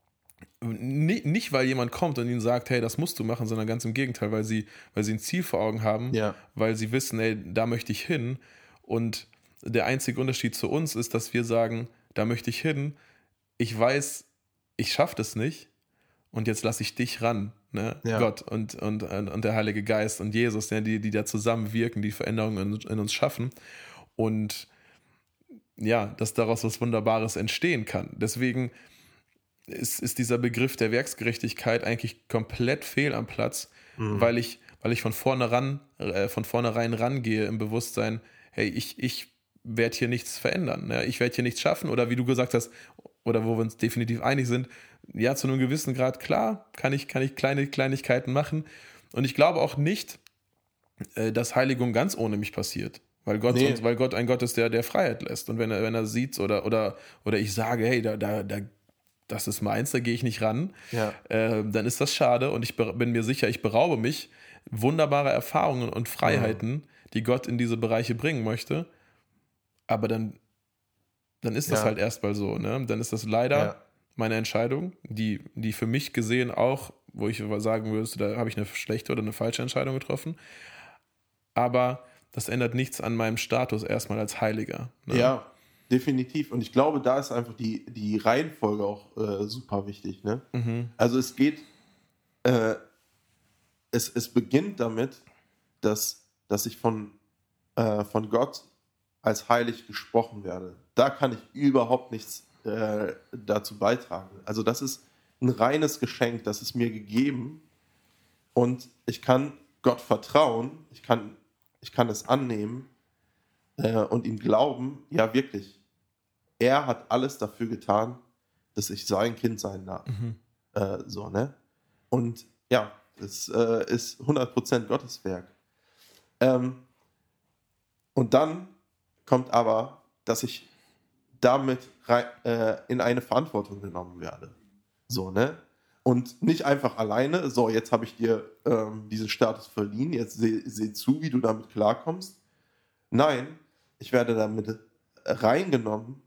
nicht, nicht, weil jemand kommt und ihnen sagt, hey, das musst du machen, sondern ganz im Gegenteil, weil sie, weil sie ein Ziel vor Augen haben, ja. weil sie wissen, hey, da möchte ich hin. Und der einzige Unterschied zu uns ist, dass wir sagen, da möchte ich hin, ich weiß, ich schaffe das nicht und jetzt lasse ich dich ran, ne? Ja. Gott und, und, und der Heilige Geist und Jesus, ne? die, die da zusammen wirken, die Veränderungen in, in uns schaffen und ja, dass daraus was Wunderbares entstehen kann. Deswegen ist, ist dieser Begriff der Werksgerechtigkeit eigentlich komplett fehl am Platz, mhm. weil ich, weil ich von vornherein, äh, von vornherein rangehe im Bewusstsein, hey, ich, ich werde hier nichts verändern, ne? Ich werde hier nichts schaffen oder wie du gesagt hast, oder wo wir uns definitiv einig sind, ja, zu einem gewissen Grad, klar, kann ich, kann ich kleine Kleinigkeiten machen und ich glaube auch nicht, äh, dass Heiligung ganz ohne mich passiert. Weil Gott, nee. uns, weil Gott ein Gott ist, der, der Freiheit lässt. Und wenn er, wenn er sieht oder, oder, oder ich sage, hey, da, da, da, das ist meins, da gehe ich nicht ran, ja. äh, dann ist das schade. Und ich bin mir sicher, ich beraube mich wunderbare Erfahrungen und Freiheiten, mhm. die Gott in diese Bereiche bringen möchte. Aber dann, dann ist das ja. halt erstmal so. Ne? Dann ist das leider ja. meine Entscheidung, die, die für mich gesehen auch, wo ich sagen würde, da habe ich eine schlechte oder eine falsche Entscheidung getroffen. Aber das ändert nichts an meinem Status erstmal als Heiliger. Ne? Ja, definitiv. Und ich glaube, da ist einfach die, die Reihenfolge auch äh, super wichtig. Ne? Mhm. Also es geht, äh, es, es beginnt damit, dass, dass ich von, äh, von Gott als heilig gesprochen werde. Da kann ich überhaupt nichts äh, dazu beitragen. Also das ist ein reines Geschenk, das ist mir gegeben und ich kann Gott vertrauen, ich kann Ich kann es annehmen äh, und ihm glauben, ja wirklich, er hat alles dafür getan, dass ich sein Kind sein darf. Mhm. Äh, so, ne? Und ja, es äh, ist hundert Prozent Gottes Werk. Ähm, und dann kommt aber, dass ich damit rein, äh, in eine Verantwortung genommen werde. So, ne? Und nicht einfach alleine, so, jetzt habe ich dir ähm, diesen Status verliehen, jetzt seh, seh zu, wie du damit klarkommst. Nein, ich werde damit reingenommen,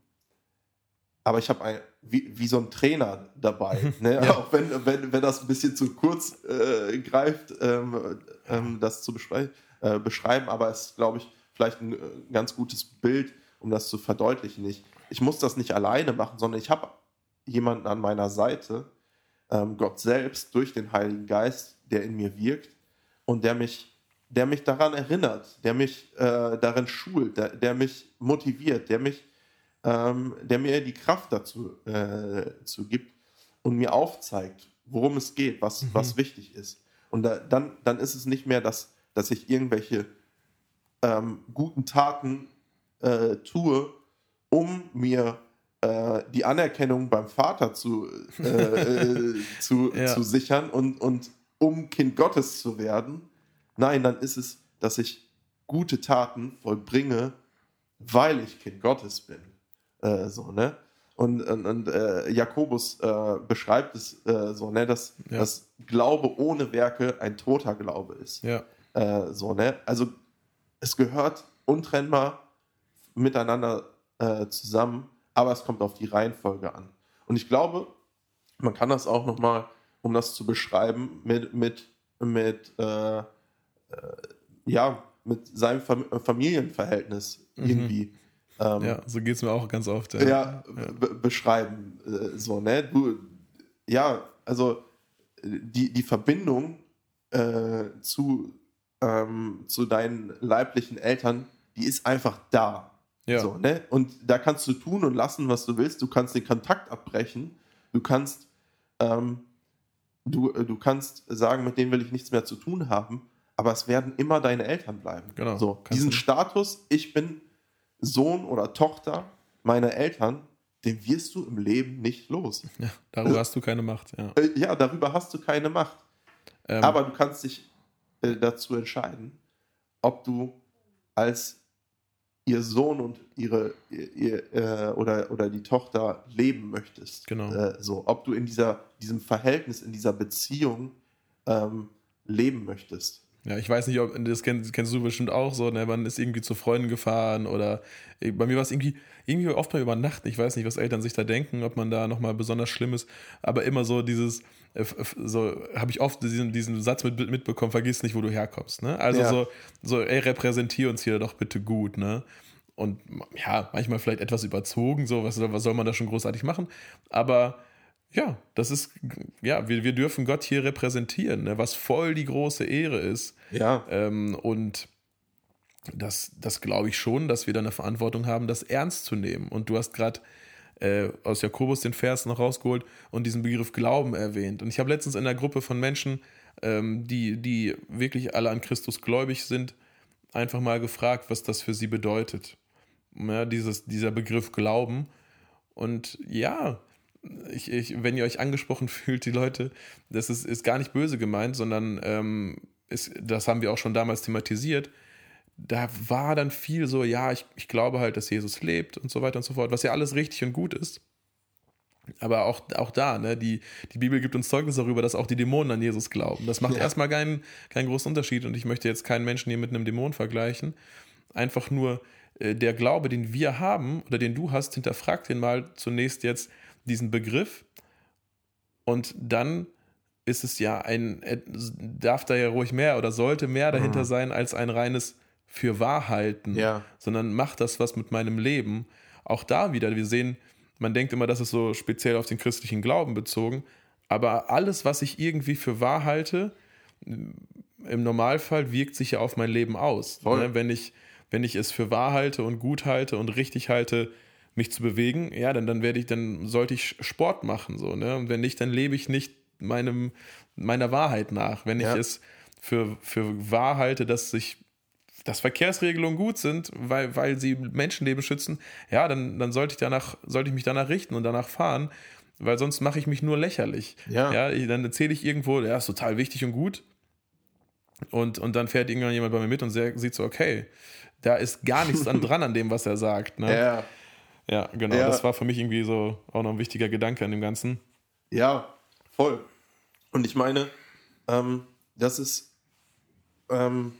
aber ich habe ein, wie, wie so ein Trainer dabei. Ne? Ja. Auch wenn, wenn, wenn das ein bisschen zu kurz äh, greift, ähm, ähm, das zu beschrei- äh, beschreiben, aber es ist, glaube ich, vielleicht ein äh, ganz gutes Bild, um das zu verdeutlichen. Ich, ich muss das nicht alleine machen, sondern ich habe jemanden an meiner Seite, ähm, Gott selbst, durch den Heiligen Geist, der in mir wirkt und der mich, der mich daran erinnert, der mich äh, darin schult, der, der mich motiviert, der mich, ähm, der mir die Kraft dazu äh, zu gibt und mir aufzeigt, worum es geht, was, mhm. was wichtig ist. Und da, dann, dann ist es nicht mehr, dass, dass ich irgendwelche ähm, guten Taten äh, tue, um mir äh, die Anerkennung beim Vater zu, äh, zu, ja. zu sichern und, und um Kind Gottes zu werden. Nein, dann ist es, dass ich gute Taten vollbringe, weil ich Kind Gottes bin. Äh, so, ne? Und, und, und äh, Jakobus äh, beschreibt es äh, so, ne, dass, ja. dass Glaube ohne Werke ein toter Glaube ist. Ja. Äh, so, ne? Also es gehört untrennbar miteinander äh, zusammen, aber es kommt auf die Reihenfolge an. Und ich glaube, man kann das auch nochmal, um das zu beschreiben, mit, mit, mit, äh, äh, ja, mit seinem Fam- Familienverhältnis mhm. irgendwie. Ähm, ja, so geht es mir auch ganz oft. Ja, ja be- beschreiben. Äh, so, ne? Du, ja, also die, die Verbindung äh, zu, ähm, zu deinen leiblichen Eltern, die ist einfach da. Ja. So, ne? Und da kannst du tun und lassen, was du willst. Du kannst den Kontakt abbrechen. Du kannst, ähm, du, du kannst sagen, mit denen will ich nichts mehr zu tun haben. Aber es werden immer deine Eltern bleiben. Genau. So, diesen Status, ich bin Sohn oder Tochter meiner Eltern, den wirst du im Leben nicht los. Ja, darüber hast du keine Macht. Ja, äh, ja darüber hast du keine Macht. Ähm, Aber du kannst dich äh, dazu entscheiden, ob du als ihr Sohn und ihre ihr, äh, oder, oder die Tochter leben möchtest. Genau. Äh, so, ob du in dieser, diesem Verhältnis, in dieser Beziehung ähm, leben möchtest. Ja, ich weiß nicht, ob das kennst, kennst du bestimmt auch so, ne? Man ist irgendwie zu Freunden gefahren oder bei mir war es irgendwie, irgendwie oft mal über Nacht, ich weiß nicht, was Eltern sich da denken, ob man da nochmal besonders schlimm ist, aber immer so dieses, so habe ich oft diesen, diesen Satz mit, mitbekommen, vergiss nicht, wo du herkommst, ne? Also ja. so, so, ey, repräsentier uns hier doch bitte gut, ne? Und ja, manchmal vielleicht etwas überzogen, so, was, was soll man da schon großartig machen, aber ja, das ist, ja, wir, wir dürfen Gott hier repräsentieren, ne, was voll die große Ehre ist. Ja. Ähm, und das, das glaube ich schon, dass wir da eine Verantwortung haben, das ernst zu nehmen. Und du hast gerade äh, aus Jakobus den Vers noch rausgeholt und diesen Begriff Glauben erwähnt. Und ich habe letztens in einer Gruppe von Menschen, ähm, die, die wirklich alle an Christus gläubig sind, einfach mal gefragt, was das für sie bedeutet. Ja, dieses, dieser Begriff Glauben. Und ja, Ich, ich, wenn ihr euch angesprochen fühlt, die Leute, das ist, ist gar nicht böse gemeint, sondern ähm, ist, das haben wir auch schon damals thematisiert. Da war dann viel so, ja, ich, ich glaube halt, dass Jesus lebt und so weiter und so fort, was ja alles richtig und gut ist. Aber auch, auch da, ne, die, die Bibel gibt uns Zeugnis darüber, dass auch die Dämonen an Jesus glauben. Das macht ja. erstmal keinen, keinen großen Unterschied und ich möchte jetzt keinen Menschen hier mit einem Dämon vergleichen. Einfach nur äh, der Glaube, den wir haben oder den du hast, hinterfrag den mal zunächst jetzt diesen Begriff und dann ist es ja ein, darf da ja ruhig mehr oder sollte mehr dahinter mhm. sein als ein reines Fürwahrhalten, ja. sondern macht das was mit meinem Leben. Auch da wieder, wir sehen, man denkt immer, das ist so speziell auf den christlichen Glauben bezogen, aber alles, was ich irgendwie für wahr halte, im Normalfall wirkt sich ja auf mein Leben aus. Ne? Wenn ich, wenn ich es für wahr halte und gut halte und richtig halte, mich zu bewegen, ja, dann, dann werde ich, dann sollte ich Sport machen, so, ne? Und wenn nicht, dann lebe ich nicht meinem, meiner Wahrheit nach. Wenn ja. ich es für, für wahr halte, dass sich, dass Verkehrsregelungen gut sind, weil, weil sie Menschenleben schützen, ja, dann, dann sollte ich danach, sollte ich mich danach richten und danach fahren, weil sonst mache ich mich nur lächerlich. Ja. Ja, ich, dann erzähle ich irgendwo, ja, ist total wichtig und gut. Und, und dann fährt irgendwann jemand bei mir mit und sieht so, okay, da ist gar nichts an dran an dem, was er sagt. Ne? Ja. Ja, genau. Ja. Das war für mich irgendwie so auch noch ein wichtiger Gedanke an dem Ganzen. Ja, voll. Und ich meine, ähm, das ist ähm,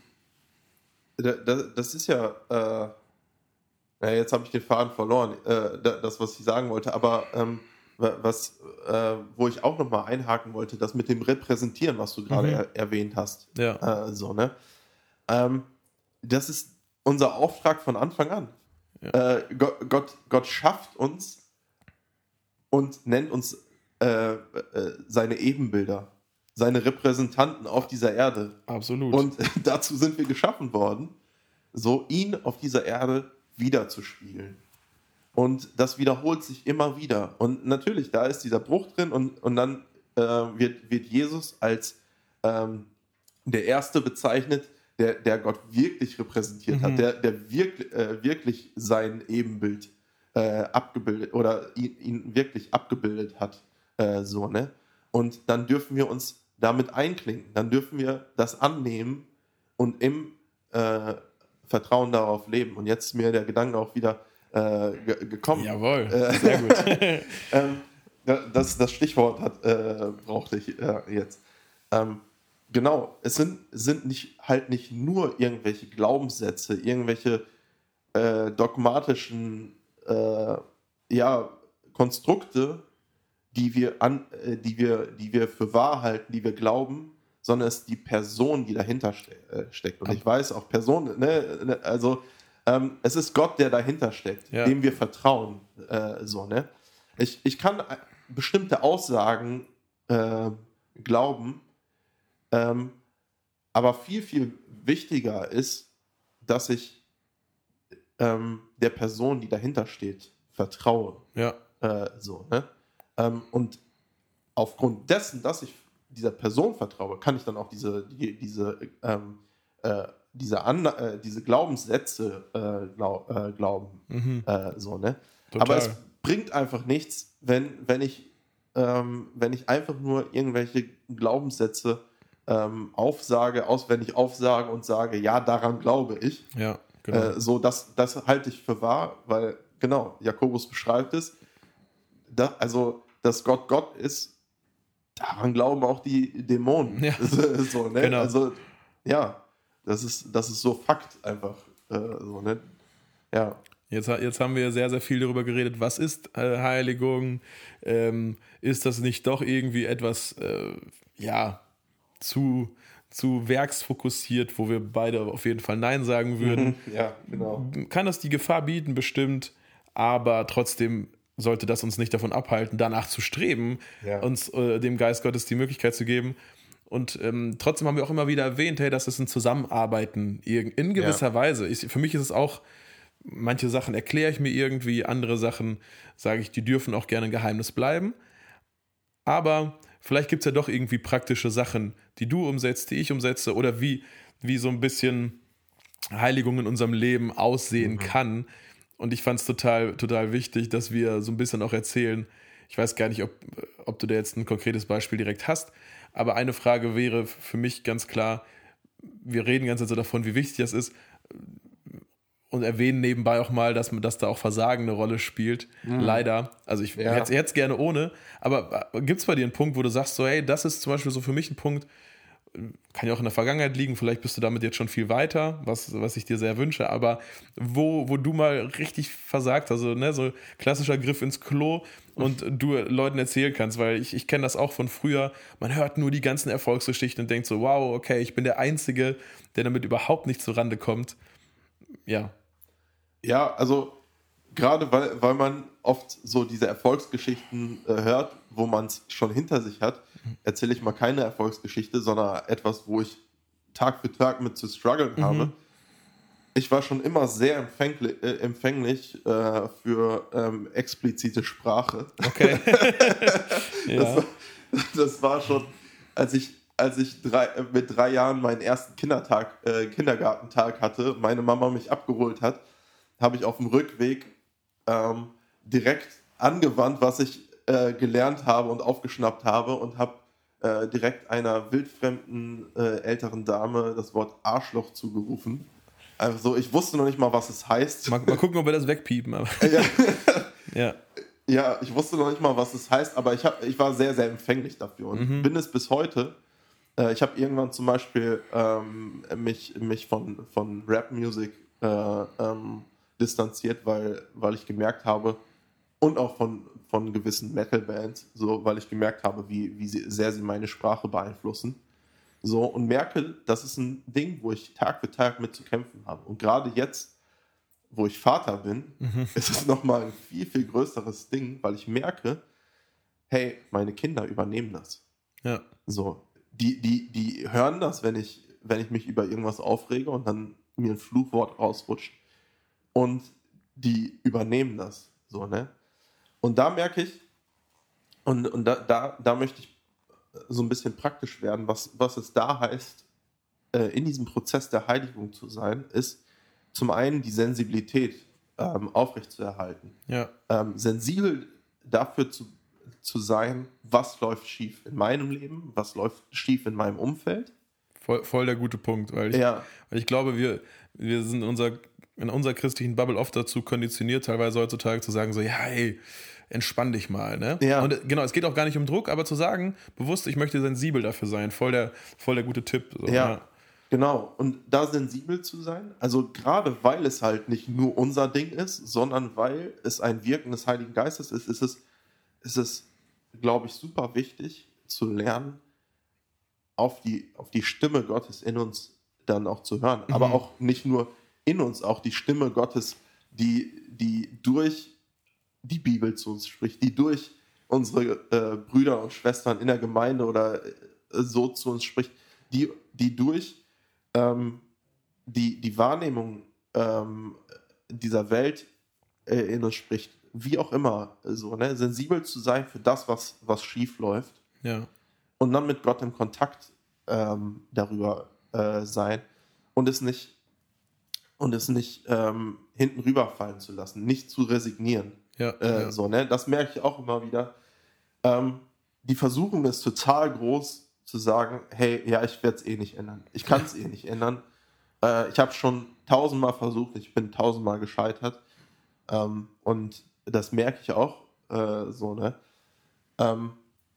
das, das ist ja äh, ja, jetzt habe ich den Faden verloren, äh, das, was ich sagen wollte, aber ähm, was, äh, wo ich auch nochmal einhaken wollte, das mit dem Repräsentieren, was du gerade mhm. er, erwähnt hast. Ja. Äh, so, ne? Ähm, das ist unser Auftrag von Anfang an. Ja. Äh, Gott, Gott, Gott schafft uns und nennt uns äh, äh, seine Ebenbilder, seine Repräsentanten auf dieser Erde. Absolut. Und dazu sind wir geschaffen worden, so ihn auf dieser Erde wiederzuspiegeln. Und das wiederholt sich immer wieder. Und natürlich, da ist dieser Bruch drin und, und dann äh, wird, wird Jesus als ähm, der Erste bezeichnet, der, der Gott wirklich repräsentiert mhm. hat, der, der wirklich, äh, wirklich sein Ebenbild äh, abgebildet oder ihn, ihn wirklich abgebildet hat. Äh, so, ne? Und dann dürfen wir uns damit einklinken, dann dürfen wir das annehmen und im äh, Vertrauen darauf leben. Und jetzt ist mir der Gedanke auch wieder äh, ge- gekommen. Jawohl, sehr gut. ähm, das, das Stichwort hat, äh, brauchte ich äh, jetzt. Ähm, genau, es sind, sind nicht, halt nicht nur irgendwelche Glaubenssätze, irgendwelche äh, dogmatischen äh, ja, Konstrukte, die wir, an, äh, die, wir, die wir für wahr halten, die wir glauben, sondern es ist die Person, die dahinter ste- äh, steckt. Und ich weiß auch Personen, ne, also ähm, es ist Gott, der dahinter steckt, ja. dem wir vertrauen. Äh, so, ne? ich, ich kann bestimmte Aussagen äh, glauben, ähm, aber viel, viel wichtiger ist, dass ich ähm, der Person, die dahinter steht, vertraue. Ja. Äh, so, ne? ähm, und aufgrund dessen, dass ich dieser Person vertraue, kann ich dann auch diese, die, diese, ähm, äh, diese, An- äh, diese Glaubenssätze äh, glaub, äh, glauben. Mhm. Äh, so, ne? Total. Aber es bringt einfach nichts, wenn, wenn, ich, ähm, wenn ich einfach nur irgendwelche Glaubenssätze ähm, aufsage, auswendig aufsage und sage, ja, daran glaube ich. Ja, genau. Äh, so, das, das halte ich für wahr, weil, genau, Jakobus beschreibt es, da, also, dass Gott Gott ist, daran glauben auch die Dämonen. Ja. So, ne? Genau. Also, ja, das ist, das ist so Fakt einfach. Äh, so, ne? Ja. Jetzt, jetzt haben wir sehr, sehr viel darüber geredet, was ist äh, Heiligung? Ähm, ist das nicht doch irgendwie etwas, äh, ja, zu, zu werksfokussiert, wo wir beide auf jeden Fall Nein sagen würden? Ja, genau. Kann das die Gefahr bieten? Bestimmt, aber trotzdem sollte das uns nicht davon abhalten, danach zu streben, Ja. uns äh, dem Geist Gottes die Möglichkeit zu geben. Und ähm, trotzdem haben wir auch immer wieder erwähnt, hey, das ist ein Zusammenarbeiten in gewisser Ja. Weise. Ich, für mich ist es auch, manche Sachen erkläre ich mir irgendwie, andere Sachen sage ich, die dürfen auch gerne ein Geheimnis bleiben. Aber vielleicht gibt es ja doch irgendwie praktische Sachen, die du umsetzt, die ich umsetze oder wie, wie so ein bisschen Heiligung in unserem Leben aussehen mhm. kann. Und ich fand es total, total wichtig, dass wir so ein bisschen auch erzählen, ich weiß gar nicht, ob, ob du da jetzt ein konkretes Beispiel direkt hast, aber eine Frage wäre für mich ganz klar, wir reden ganz also davon, wie wichtig das ist und erwähnen nebenbei auch mal, dass, dass da auch Versagen eine Rolle spielt, mhm. leider. Also ich ja. hätte es gerne ohne, aber gibt es bei dir einen Punkt, wo du sagst, so hey, das ist zum Beispiel so für mich ein Punkt, kann ja auch in der Vergangenheit liegen, vielleicht bist du damit jetzt schon viel weiter, was, was ich dir sehr wünsche, aber wo, wo du mal richtig versagt, also ne, so klassischer Griff ins Klo und du Leuten erzählen kannst, weil ich, ich kenne das auch von früher, man hört nur die ganzen Erfolgsgeschichten und denkt so, wow, okay, ich bin der Einzige, der damit überhaupt nicht zurande kommt. Ja. Ja, also gerade weil, weil man oft so diese Erfolgsgeschichten äh, hört, wo man es schon hinter sich hat, erzähle ich mal keine Erfolgsgeschichte, sondern etwas, wo ich Tag für Tag mit zu strugglen mhm. habe. Ich war schon immer sehr empfänglich, äh, empfänglich äh, für ähm, explizite Sprache. Okay. ja. das, war, das war schon, als ich, als ich drei, mit drei Jahren meinen ersten Kindertag, äh, Kindergartentag hatte, meine Mama mich abgeholt hat, habe ich auf dem Rückweg ähm, direkt angewandt, was ich äh, gelernt habe und aufgeschnappt habe und habe äh, direkt einer wildfremden äh, älteren Dame das Wort Arschloch zugerufen. Also ich wusste noch nicht mal, was es heißt. Mal, mal gucken, ob wir das wegpiepen. Aber. ja. ja. ja, ich wusste noch nicht mal, was es heißt, aber ich, hab, ich war sehr, sehr empfänglich dafür und mhm. bin es bis heute. Äh, ich habe irgendwann zum Beispiel ähm, mich, mich von, von Rap-Music äh, ähm, distanziert, weil, weil ich gemerkt habe, und auch von, von gewissen Metal-Bands, so, weil ich gemerkt habe, wie, wie sie, sehr sie meine Sprache beeinflussen. So, und merke, das ist ein Ding, wo ich Tag für Tag mit zu kämpfen habe. Und gerade jetzt, wo ich Vater bin, Mhm. ist es nochmal ein viel, viel größeres Ding, weil ich merke, hey, meine Kinder übernehmen das. Ja. So, die, die, die hören das, wenn ich, wenn ich mich über irgendwas aufrege und dann mir ein Fluchwort rausrutscht. Und die übernehmen das. So, ne? Und da merke ich, und, und da, da, da möchte ich so ein bisschen praktisch werden, was, was es da heißt, äh, in diesem Prozess der Heiligung zu sein, ist zum einen die Sensibilität ähm, aufrechtzuerhalten. Ja. Ähm, sensibel dafür zu, zu sein, was läuft schief in meinem Leben, was läuft schief in meinem Umfeld. Voll, voll der gute Punkt, weil ich, Ja. weil ich glaube, wir, wir sind unser, in unserer christlichen Bubble oft dazu konditioniert, teilweise heutzutage zu sagen, so, ja, hey, entspann dich mal, ne? Ja. Und äh, genau, es geht auch gar nicht um Druck, aber zu sagen, bewusst, ich möchte sensibel dafür sein, voll der, voll der gute Tipp. So, Ja, ja. genau. Und da sensibel zu sein, also gerade weil es halt nicht nur unser Ding ist, sondern weil es ein Wirken des Heiligen Geistes ist, ist es, ist es, glaube ich, super wichtig zu lernen, auf die, auf die Stimme Gottes in uns dann auch zu hören. Mhm. Aber auch nicht nur in uns, auch die Stimme Gottes, die, die durch die Bibel zu uns spricht, die durch unsere äh, Brüder und Schwestern in der Gemeinde oder äh, so zu uns spricht, die, die durch ähm, die, die Wahrnehmung ähm, dieser Welt äh, in uns spricht, wie auch immer, so, ne? Sensibel zu sein für das, was, was schief läuft Ja. und dann mit Gott im Kontakt ähm, darüber äh, sein und es nicht, und es nicht ähm, hinten rüberfallen zu lassen, nicht zu resignieren. Ja, Äh, ja. so, ne? Das merke ich auch immer wieder. Ähm, die Versuchung ist total groß, zu sagen, hey, ja, ich werde es eh nicht ändern. Ich kann es eh nicht ändern. Äh, ich habe schon tausendmal versucht, ich bin tausendmal gescheitert. Ähm, und das merke ich auch äh, so, ne? Ähm,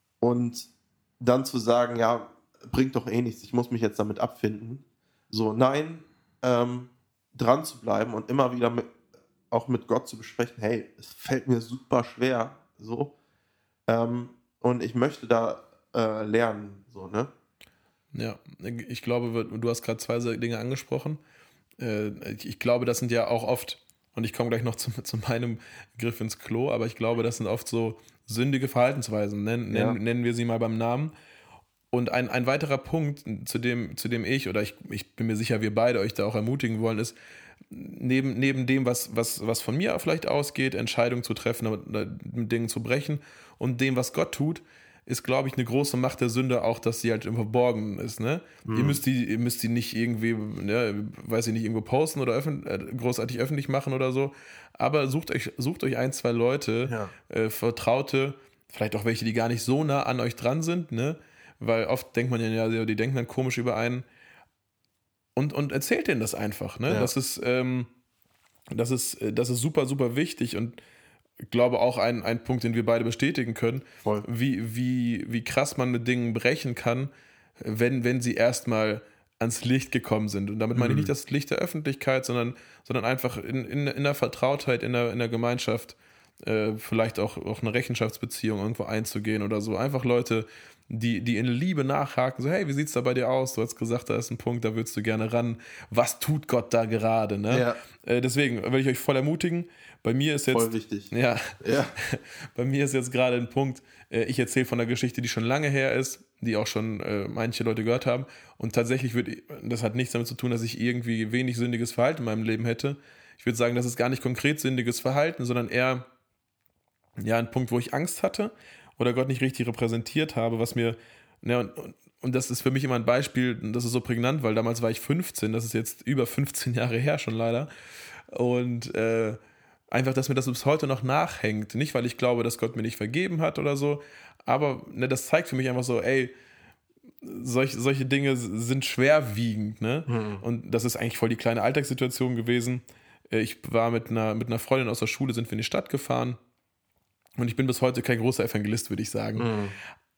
und dann zu sagen, ja, bringt doch eh nichts, ich muss mich jetzt damit abfinden. So, nein, ähm, dran zu bleiben und immer wieder mit, auch mit Gott zu besprechen, hey, es fällt mir super schwer, so. Ähm, und ich möchte da äh, lernen, so, ne? Ja, ich glaube, du hast gerade zwei Dinge angesprochen. Äh, Ich glaube, das sind ja auch oft, und ich komme gleich noch zu, zu meinem Griff ins Klo, aber ich glaube, das sind oft so sündige Verhaltensweisen, nennen, Ja. nennen, nennen wir sie mal beim Namen. Und ein, ein weiterer Punkt, zu dem, zu dem ich, oder ich, ich bin mir sicher, wir beide euch da auch ermutigen wollen, ist, neben, neben dem, was, was, was von mir vielleicht ausgeht, Entscheidungen zu treffen, oder mit Dingen zu brechen, und dem, was Gott tut, ist, glaube ich, eine große Macht der Sünde auch, dass sie halt im Verborgenen ist. Ne? Mhm. Ihr müsst die, ihr müsst die nicht irgendwie, ne, weiß ich nicht, irgendwo posten oder öffn- äh, großartig öffentlich machen oder so. Aber sucht euch, sucht euch ein, zwei Leute, Ja. äh, Vertraute, vielleicht auch welche, die gar nicht so nah an euch dran sind, ne? Weil oft denkt man ja, ja, die denken dann komisch über einen. Und, und erzählt denen das einfach. Ne? Ja. Das ist, ähm, das ist, das ist super, super wichtig und ich glaube auch ein, ein Punkt, den wir beide bestätigen können, Voll. wie, wie, wie krass man mit Dingen brechen kann, wenn, wenn sie erstmal ans Licht gekommen sind. Und damit meine ich Mhm. nicht das Licht der Öffentlichkeit, sondern, sondern einfach in, in, in der Vertrautheit, in der, in der Gemeinschaft, äh, vielleicht auch, auch eine Rechenschaftsbeziehung irgendwo einzugehen oder so. Einfach Leute, die, die in Liebe nachhaken, so, hey, wie sieht's da bei dir aus? Du hast gesagt, da ist ein Punkt, da würdest du gerne ran. Was tut Gott da gerade? Ne? Ja. Äh, deswegen will ich euch voll ermutigen. Bei mir ist jetzt, Voll wichtig. ja, Ja. bei mir ist jetzt gerade ein Punkt, äh, ich erzähle von einer Geschichte, die schon lange her ist, die auch schon äh, manche Leute gehört haben. Und tatsächlich wird, das hat nichts damit zu tun, dass ich irgendwie wenig sündiges Verhalten in meinem Leben hätte. Ich würde sagen, das ist gar nicht konkret sündiges Verhalten, sondern eher ja, ein Punkt, wo ich Angst hatte oder Gott nicht richtig repräsentiert habe, was mir, ne, und, und, und das ist für mich immer ein Beispiel, das ist so prägnant, weil damals war ich fünfzehn, das ist jetzt über fünfzehn Jahre her schon leider. Und äh, einfach, dass mir das bis heute noch nachhängt. Nicht, weil ich glaube, dass Gott mir nicht vergeben hat oder so, aber ne, das zeigt für mich einfach so, ey, solch, solche Dinge sind schwerwiegend. Ne? Mhm. Und das ist eigentlich voll die kleine Alltagssituation gewesen. Ich war mit einer, mit einer Freundin aus der Schule, sind wir in die Stadt gefahren und ich bin bis heute kein großer Evangelist, würde ich sagen. Mhm.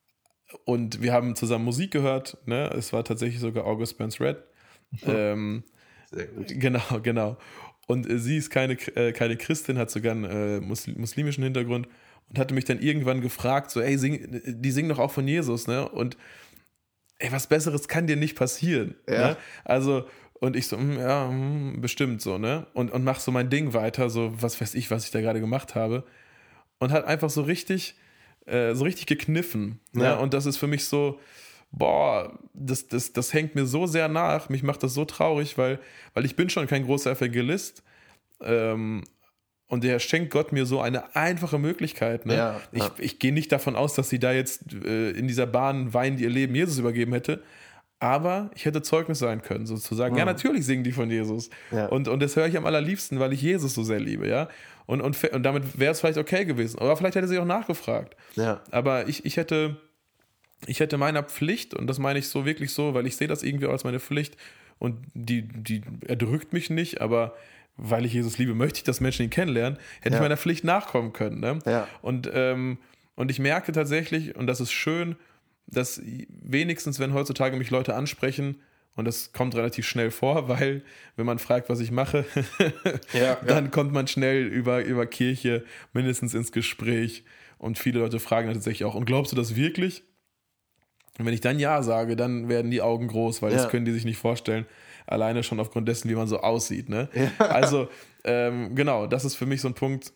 Und wir haben zusammen Musik gehört. Ne? Es war tatsächlich sogar August Burns Red. ähm, Sehr gut. Genau, genau. Und äh, sie ist keine, äh, keine Christin, hat sogar einen äh, musl- muslimischen Hintergrund und hatte mich dann irgendwann gefragt, so, ey, sing, die singen doch auch von Jesus, ne? Und ey, was Besseres kann dir nicht passieren. Ja. Ne? Also, Und ich so, hm, ja, hm, bestimmt so, ne? Und, und mach so mein Ding weiter, so was weiß ich, was ich da gerade gemacht habe. Und hat einfach so richtig, äh, so richtig gekniffen. Ja. Ne? Und das ist für mich so, boah, das, das, das hängt mir so sehr nach. Mich macht das so traurig, weil, weil ich bin schon kein großer Evangelist. Ähm, und der schenkt Gott mir so eine einfache Möglichkeit. Ne? Ja, ich ja. ich gehe nicht davon aus, dass sie da jetzt äh, in dieser Bahn weinend ihr Leben Jesus übergeben hätte. Aber ich hätte Zeugnis sein können, sozusagen. Mhm. Ja, natürlich singen die von Jesus. Ja. Und, und das höre ich am allerliebsten, weil ich Jesus so sehr liebe, ja. Und, und, und damit wäre es vielleicht okay gewesen. Oder vielleicht hätte sie auch nachgefragt. Ja. Aber ich, ich hätte, ich hätte meiner Pflicht, und das meine ich so wirklich so, weil ich sehe das irgendwie auch als meine Pflicht, und die, die erdrückt mich nicht, aber weil ich Jesus liebe, möchte ich, dass Menschen ihn kennenlernen, hätte ja. ich meiner Pflicht nachkommen können. Ne? Ja. Und, ähm, und ich merke tatsächlich, und das ist schön, dass wenigstens, wenn heutzutage mich Leute ansprechen, und das kommt relativ schnell vor, weil, wenn man fragt, was ich mache, ja, dann ja. kommt man schnell über, über Kirche mindestens ins Gespräch, und viele Leute fragen dann tatsächlich auch, und glaubst du das wirklich? Und wenn ich dann Ja sage, dann werden die Augen groß, weil ja. das können die sich nicht vorstellen, alleine schon aufgrund dessen, wie man so aussieht. Ne? Ja. Also, ähm, genau, das ist für mich so ein Punkt,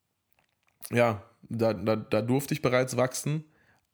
ja, da, da, da durfte ich bereits wachsen.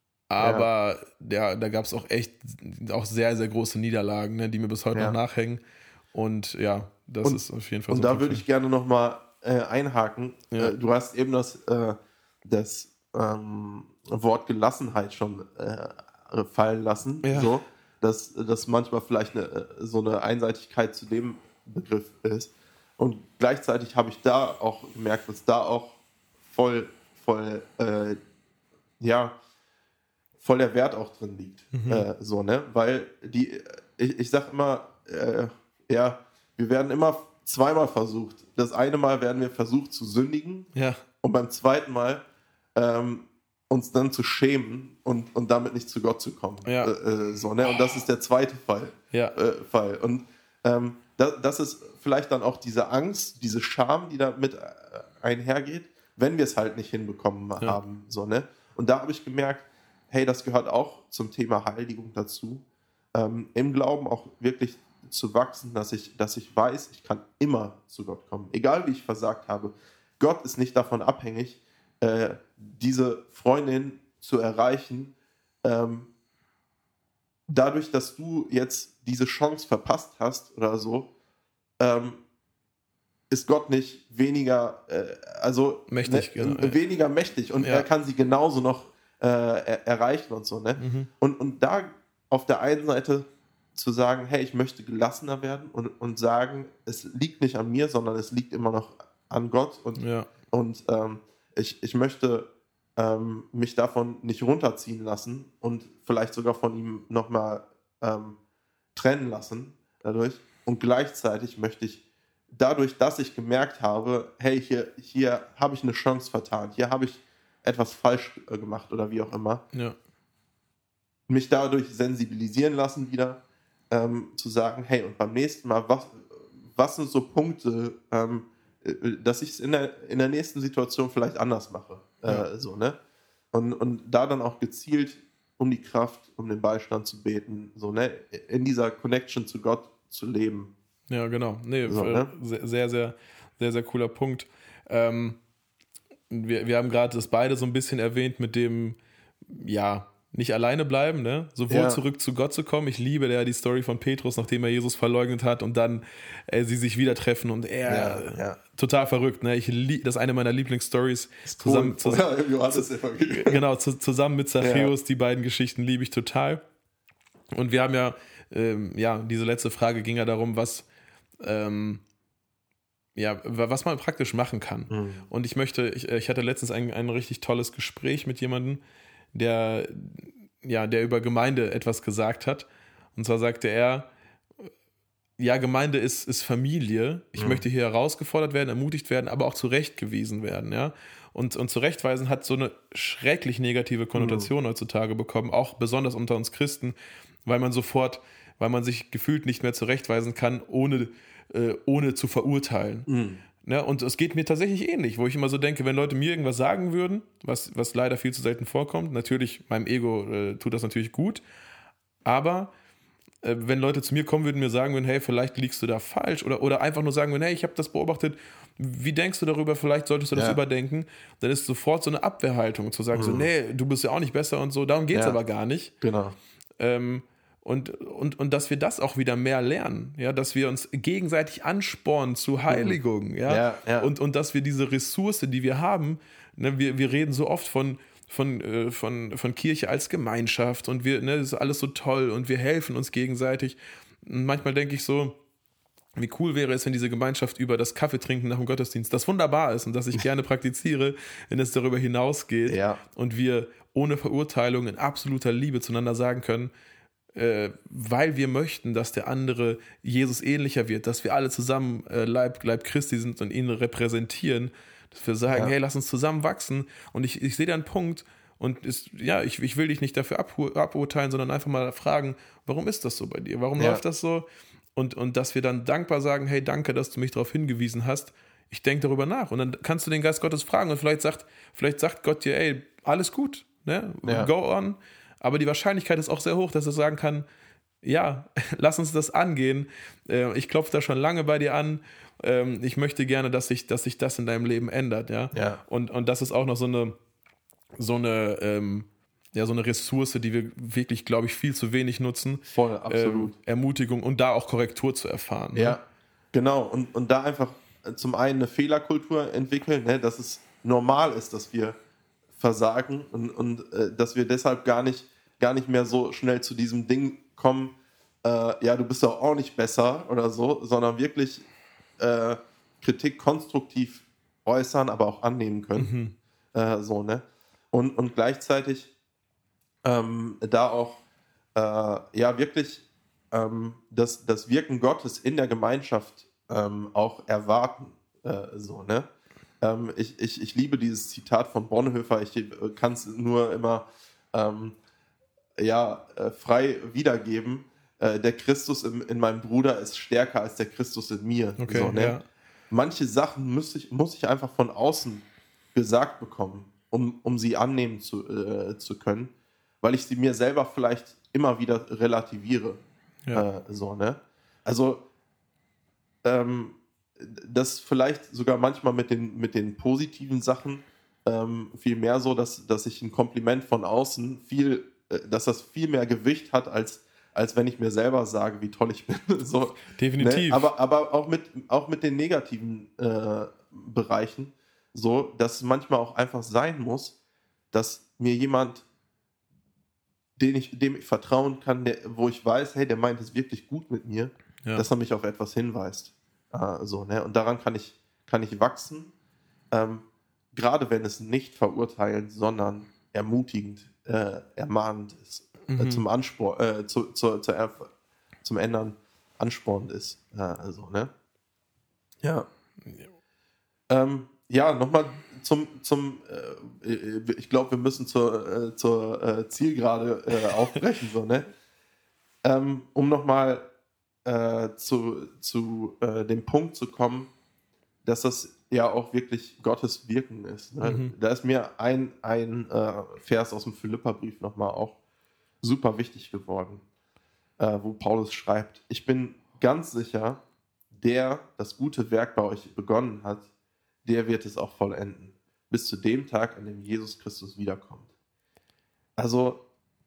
Aber ja. ja, da gab es auch echt auch sehr, sehr große Niederlagen, ne, die mir bis heute ja. noch nachhängen. Und ja, das und, ist auf jeden Fall und so. Und da würde ich gerne nochmal äh, einhaken. Ja. Äh, du hast eben das, äh, das ähm, Wort Gelassenheit schon äh, fallen lassen. Ja. So, dass das manchmal vielleicht eine, so eine Einseitigkeit zu dem Begriff ist. Und gleichzeitig habe ich da auch gemerkt, dass da auch voll, voll, äh, ja, voll der Wert auch drin liegt. Mhm. Äh, so, ne? Weil die, ich, ich sag immer, äh, ja, wir werden immer zweimal versucht. Das eine Mal werden wir versucht zu sündigen, ja. und beim zweiten Mal ähm, uns dann zu schämen und, und damit nicht zu Gott zu kommen. Ja. Äh, so, ne? Und das ist der zweite Fall. Ja. Äh, Fall. Und ähm, das, das ist vielleicht dann auch diese Angst, diese Scham, die damit einhergeht, wenn wir es halt nicht hinbekommen ja. haben. So, ne? Und da habe ich gemerkt, hey, das gehört auch zum Thema Heiligung dazu, ähm, im Glauben auch wirklich zu wachsen, dass ich, dass ich weiß, ich kann immer zu Gott kommen, egal wie ich versagt habe. Gott ist nicht davon abhängig, äh, diese Freundin zu erreichen, ähm, dadurch, dass du jetzt diese Chance verpasst hast oder so, ähm, ist Gott nicht weniger, äh, also mächtig, ne, genau. weniger mächtig, und ja. er kann sie genauso noch Äh, er, erreichen und so, ne? Mhm. Und, und da auf der einen Seite zu sagen, hey, ich möchte gelassener werden, und, und sagen, es liegt nicht an mir, sondern es liegt immer noch an Gott, und, ja. und ähm, ich, ich möchte ähm, mich davon nicht runterziehen lassen und vielleicht sogar von ihm nochmal ähm, trennen lassen dadurch, und gleichzeitig möchte ich dadurch, dass ich gemerkt habe, hey, hier, hier habe ich eine Chance vertan, hier habe ich etwas falsch gemacht oder wie auch immer, ja. mich dadurch sensibilisieren lassen wieder, ähm, zu sagen, hey, und beim nächsten Mal, was, was sind so Punkte, ähm, dass ich es in der, in der nächsten Situation vielleicht anders mache. Äh, ja. so, ne? Und, und da dann auch gezielt um die Kraft, um den Beistand zu beten, so, ne? In dieser Connection zu Gott zu leben. Ja, genau. Nee, so, ne? sehr, sehr, sehr, sehr, sehr cooler Punkt. Ähm, Wir, wir haben gerade das beide so ein bisschen erwähnt mit dem, ja, nicht alleine bleiben, ne? Sowohl ja. zurück zu Gott zu kommen. Ich liebe ja die Story von Petrus, nachdem er Jesus verleugnet hat, und dann äh, sie sich wieder treffen, und er, ja, ja. total verrückt, ne? Ich lieb, das ist eine meiner Lieblingsstories. Cool. Zusammen, zusammen, ja, zu, genau, zu, zusammen mit Zachäus, ja. Die beiden Geschichten liebe ich total. Und wir haben ja, ähm, ja, diese letzte Frage ging ja darum, was, ähm, ja, was man praktisch machen kann. Mhm. Und ich möchte, ich, ich hatte letztens ein, ein richtig tolles Gespräch mit jemandem, der, ja, der über Gemeinde etwas gesagt hat. Und zwar sagte er, ja, Gemeinde ist, ist Familie. Ich mhm. möchte hier herausgefordert werden, ermutigt werden, aber auch zurechtgewiesen werden. Ja? Und, und zurechtweisen hat so eine schrecklich negative Konnotation mhm. heutzutage bekommen, auch besonders unter uns Christen, weil man sofort, weil man sich gefühlt nicht mehr zurechtweisen kann, ohne ohne zu verurteilen. Mhm. Ja, und es geht mir tatsächlich ähnlich, wo ich immer so denke, wenn Leute mir irgendwas sagen würden, was, was leider viel zu selten vorkommt, natürlich, meinem Ego äh, tut das natürlich gut, aber äh, wenn Leute zu mir kommen würden und mir sagen würden, hey, vielleicht liegst du da falsch oder, oder einfach nur sagen würden, hey, ich habe das beobachtet, wie denkst du darüber, vielleicht solltest du das ja. überdenken, dann ist sofort so eine Abwehrhaltung zu sagen, mhm. so, nee, du bist ja auch nicht besser und so, darum geht es ja. aber gar nicht. Genau. Ähm, und, und, und dass wir das auch wieder mehr lernen, ja, dass wir uns gegenseitig anspornen zu Heiligung, mhm. ja, ja, ja. Und, und dass wir diese Ressource, die wir haben, ne, wir, wir reden so oft von, von, äh, von, von Kirche als Gemeinschaft und wir, ne, das ist alles so toll und wir helfen uns gegenseitig. Und manchmal denke ich so, wie cool wäre es, wenn diese Gemeinschaft über das Kaffeetrinken nach dem Gottesdienst, das wunderbar ist und das ich gerne praktiziere, wenn es darüber hinausgeht ja. und wir ohne Verurteilung in absoluter Liebe zueinander sagen können, äh, weil wir möchten, dass der andere Jesus ähnlicher wird, dass wir alle zusammen äh, Leib, Leib Christi sind und ihn repräsentieren, dass wir sagen, ja. hey, lass uns zusammen wachsen und ich, ich sehe da einen Punkt und ist, ja, ich, ich will dich nicht dafür abur- aburteilen, sondern einfach mal fragen, warum ist das so bei dir? Warum ja. läuft das so? Und, und dass wir dann dankbar sagen, hey, danke, dass du mich darauf hingewiesen hast. Ich denke darüber nach. Und dann kannst du den Geist Gottes fragen und vielleicht sagt, vielleicht sagt Gott dir, ey, alles gut, ne? Ja. Go on. Aber die Wahrscheinlichkeit ist auch sehr hoch, dass er sagen kann, ja, lass uns das angehen. Ich klopfe da schon lange bei dir an. Ich möchte gerne, dass sich, dass sich das in deinem Leben ändert. Ja? Ja. Und, und das ist auch noch so eine, so eine ähm, ja, so eine Ressource, die wir wirklich, glaube ich, viel zu wenig nutzen. Voll, absolut. Ähm, Ermutigung und da auch Korrektur zu erfahren. Ja, ne? genau. Und, und da einfach zum einen eine Fehlerkultur entwickeln, ne, dass es normal ist, dass wir versagen und, und äh, dass wir deshalb gar nicht, gar nicht mehr so schnell zu diesem Ding kommen, äh, ja, du bist doch auch nicht besser oder so, sondern wirklich äh, Kritik konstruktiv äußern, aber auch annehmen können. Mhm. Äh, so, ne? Und, und gleichzeitig Ähm, da auch äh, ja wirklich ähm, das, das Wirken Gottes in der Gemeinschaft ähm, auch erwarten. Äh, so, ne? ähm, ich, ich, ich liebe dieses Zitat von Bonhoeffer, ich kann es nur immer ähm, ja, äh, frei wiedergeben. Äh, der Christus in, in meinem Bruder ist stärker als der Christus in mir. Okay, so, ne? ja. Manche Sachen muss ich, muss ich einfach von außen gesagt bekommen, um, um sie annehmen zu, äh, zu können, weil ich sie mir selber vielleicht immer wieder relativiere. Ja. Äh, so, ne? Also, ähm, das vielleicht sogar manchmal mit den, mit den positiven Sachen ähm, viel mehr so, dass, dass ich ein Kompliment von außen viel, äh, dass das viel mehr Gewicht hat, als, als wenn ich mir selber sage, wie toll ich bin. so, Definitiv. Ne? Aber, aber auch, mit, auch mit den negativen äh, Bereichen, so, dass es manchmal auch einfach sein muss, dass mir jemand, den ich, dem ich vertrauen kann, der, wo ich weiß, hey, der meint es wirklich gut mit mir, ja. dass er mich auf etwas hinweist. Äh, so, ne? Und daran kann ich, kann ich wachsen, ähm, gerade wenn es nicht verurteilend, sondern ermutigend, äh, ermahnend ist, mhm. äh, zum Anspor, äh, zu, zu, zu erf- zum Ändern anspornend ist. Äh, also, ne? Ja. Ja, ähm, ja nochmal zum, zum äh, ich glaube, wir müssen zur, äh, zur äh, Zielgerade äh, aufbrechen, so, ne? Ähm, um nochmal äh, zu, zu äh, dem Punkt zu kommen, dass das ja auch wirklich Gottes Wirken ist. Ne? Mhm. Da ist mir ein, ein äh, Vers aus dem Philipperbrief nochmal auch super wichtig geworden, äh, wo Paulus schreibt, ich bin ganz sicher, der das gute Werk bei euch begonnen hat, der wird es auch vollenden, bis zu dem Tag, an dem Jesus Christus wiederkommt. Also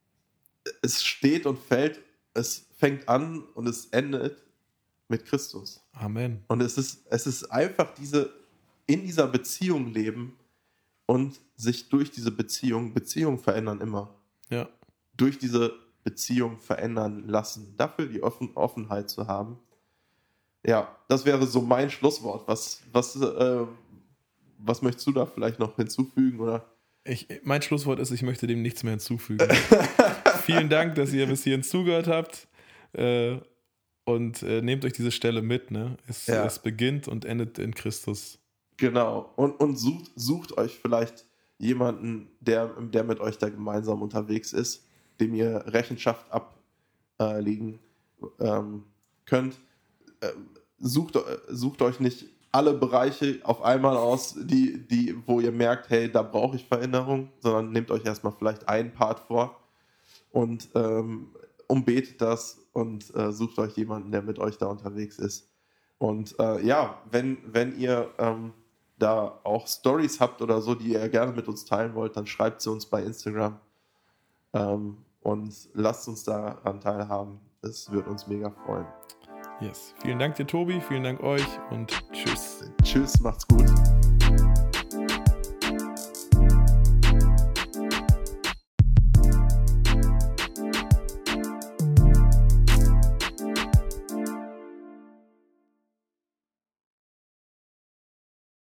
es steht und fällt, es fängt an und es endet mit Christus. Amen. Und es ist, es ist einfach diese, in dieser Beziehung leben und sich durch diese Beziehung, Beziehungen verändern immer. Ja. Durch diese Beziehung verändern lassen. Dafür die Offen, Offenheit zu haben. Ja, das wäre so mein Schlusswort. Was, was, äh, was möchtest du da vielleicht noch hinzufügen? Oder? Ich, mein Schlusswort ist, ich möchte dem nichts mehr hinzufügen. Vielen Dank, dass ihr bis hierhin zugehört habt. Äh, und äh, nehmt euch diese Stelle mit. Ne? Es, ja. es beginnt und endet in Christus. Genau. Und, und sucht, sucht euch vielleicht jemanden, der, der mit euch da gemeinsam unterwegs ist, dem ihr Rechenschaft ablegen ähm, könnt. Äh, sucht, sucht euch nicht alle Bereiche auf einmal aus, die, die, wo ihr merkt, hey, da brauche ich Veränderung, sondern nehmt euch erstmal vielleicht einen Part vor und, ähm, umbetet das und äh, sucht euch jemanden, der mit euch da unterwegs ist. Und äh, ja, wenn, wenn ihr ähm, da auch Stories habt oder so, die ihr gerne mit uns teilen wollt, dann schreibt sie uns bei Instagram ähm, und lasst uns daran teilhaben. Es wird uns mega freuen. Yes. Vielen Dank dir, Tobi. Vielen Dank euch und tschüss. Tschüss, macht's gut.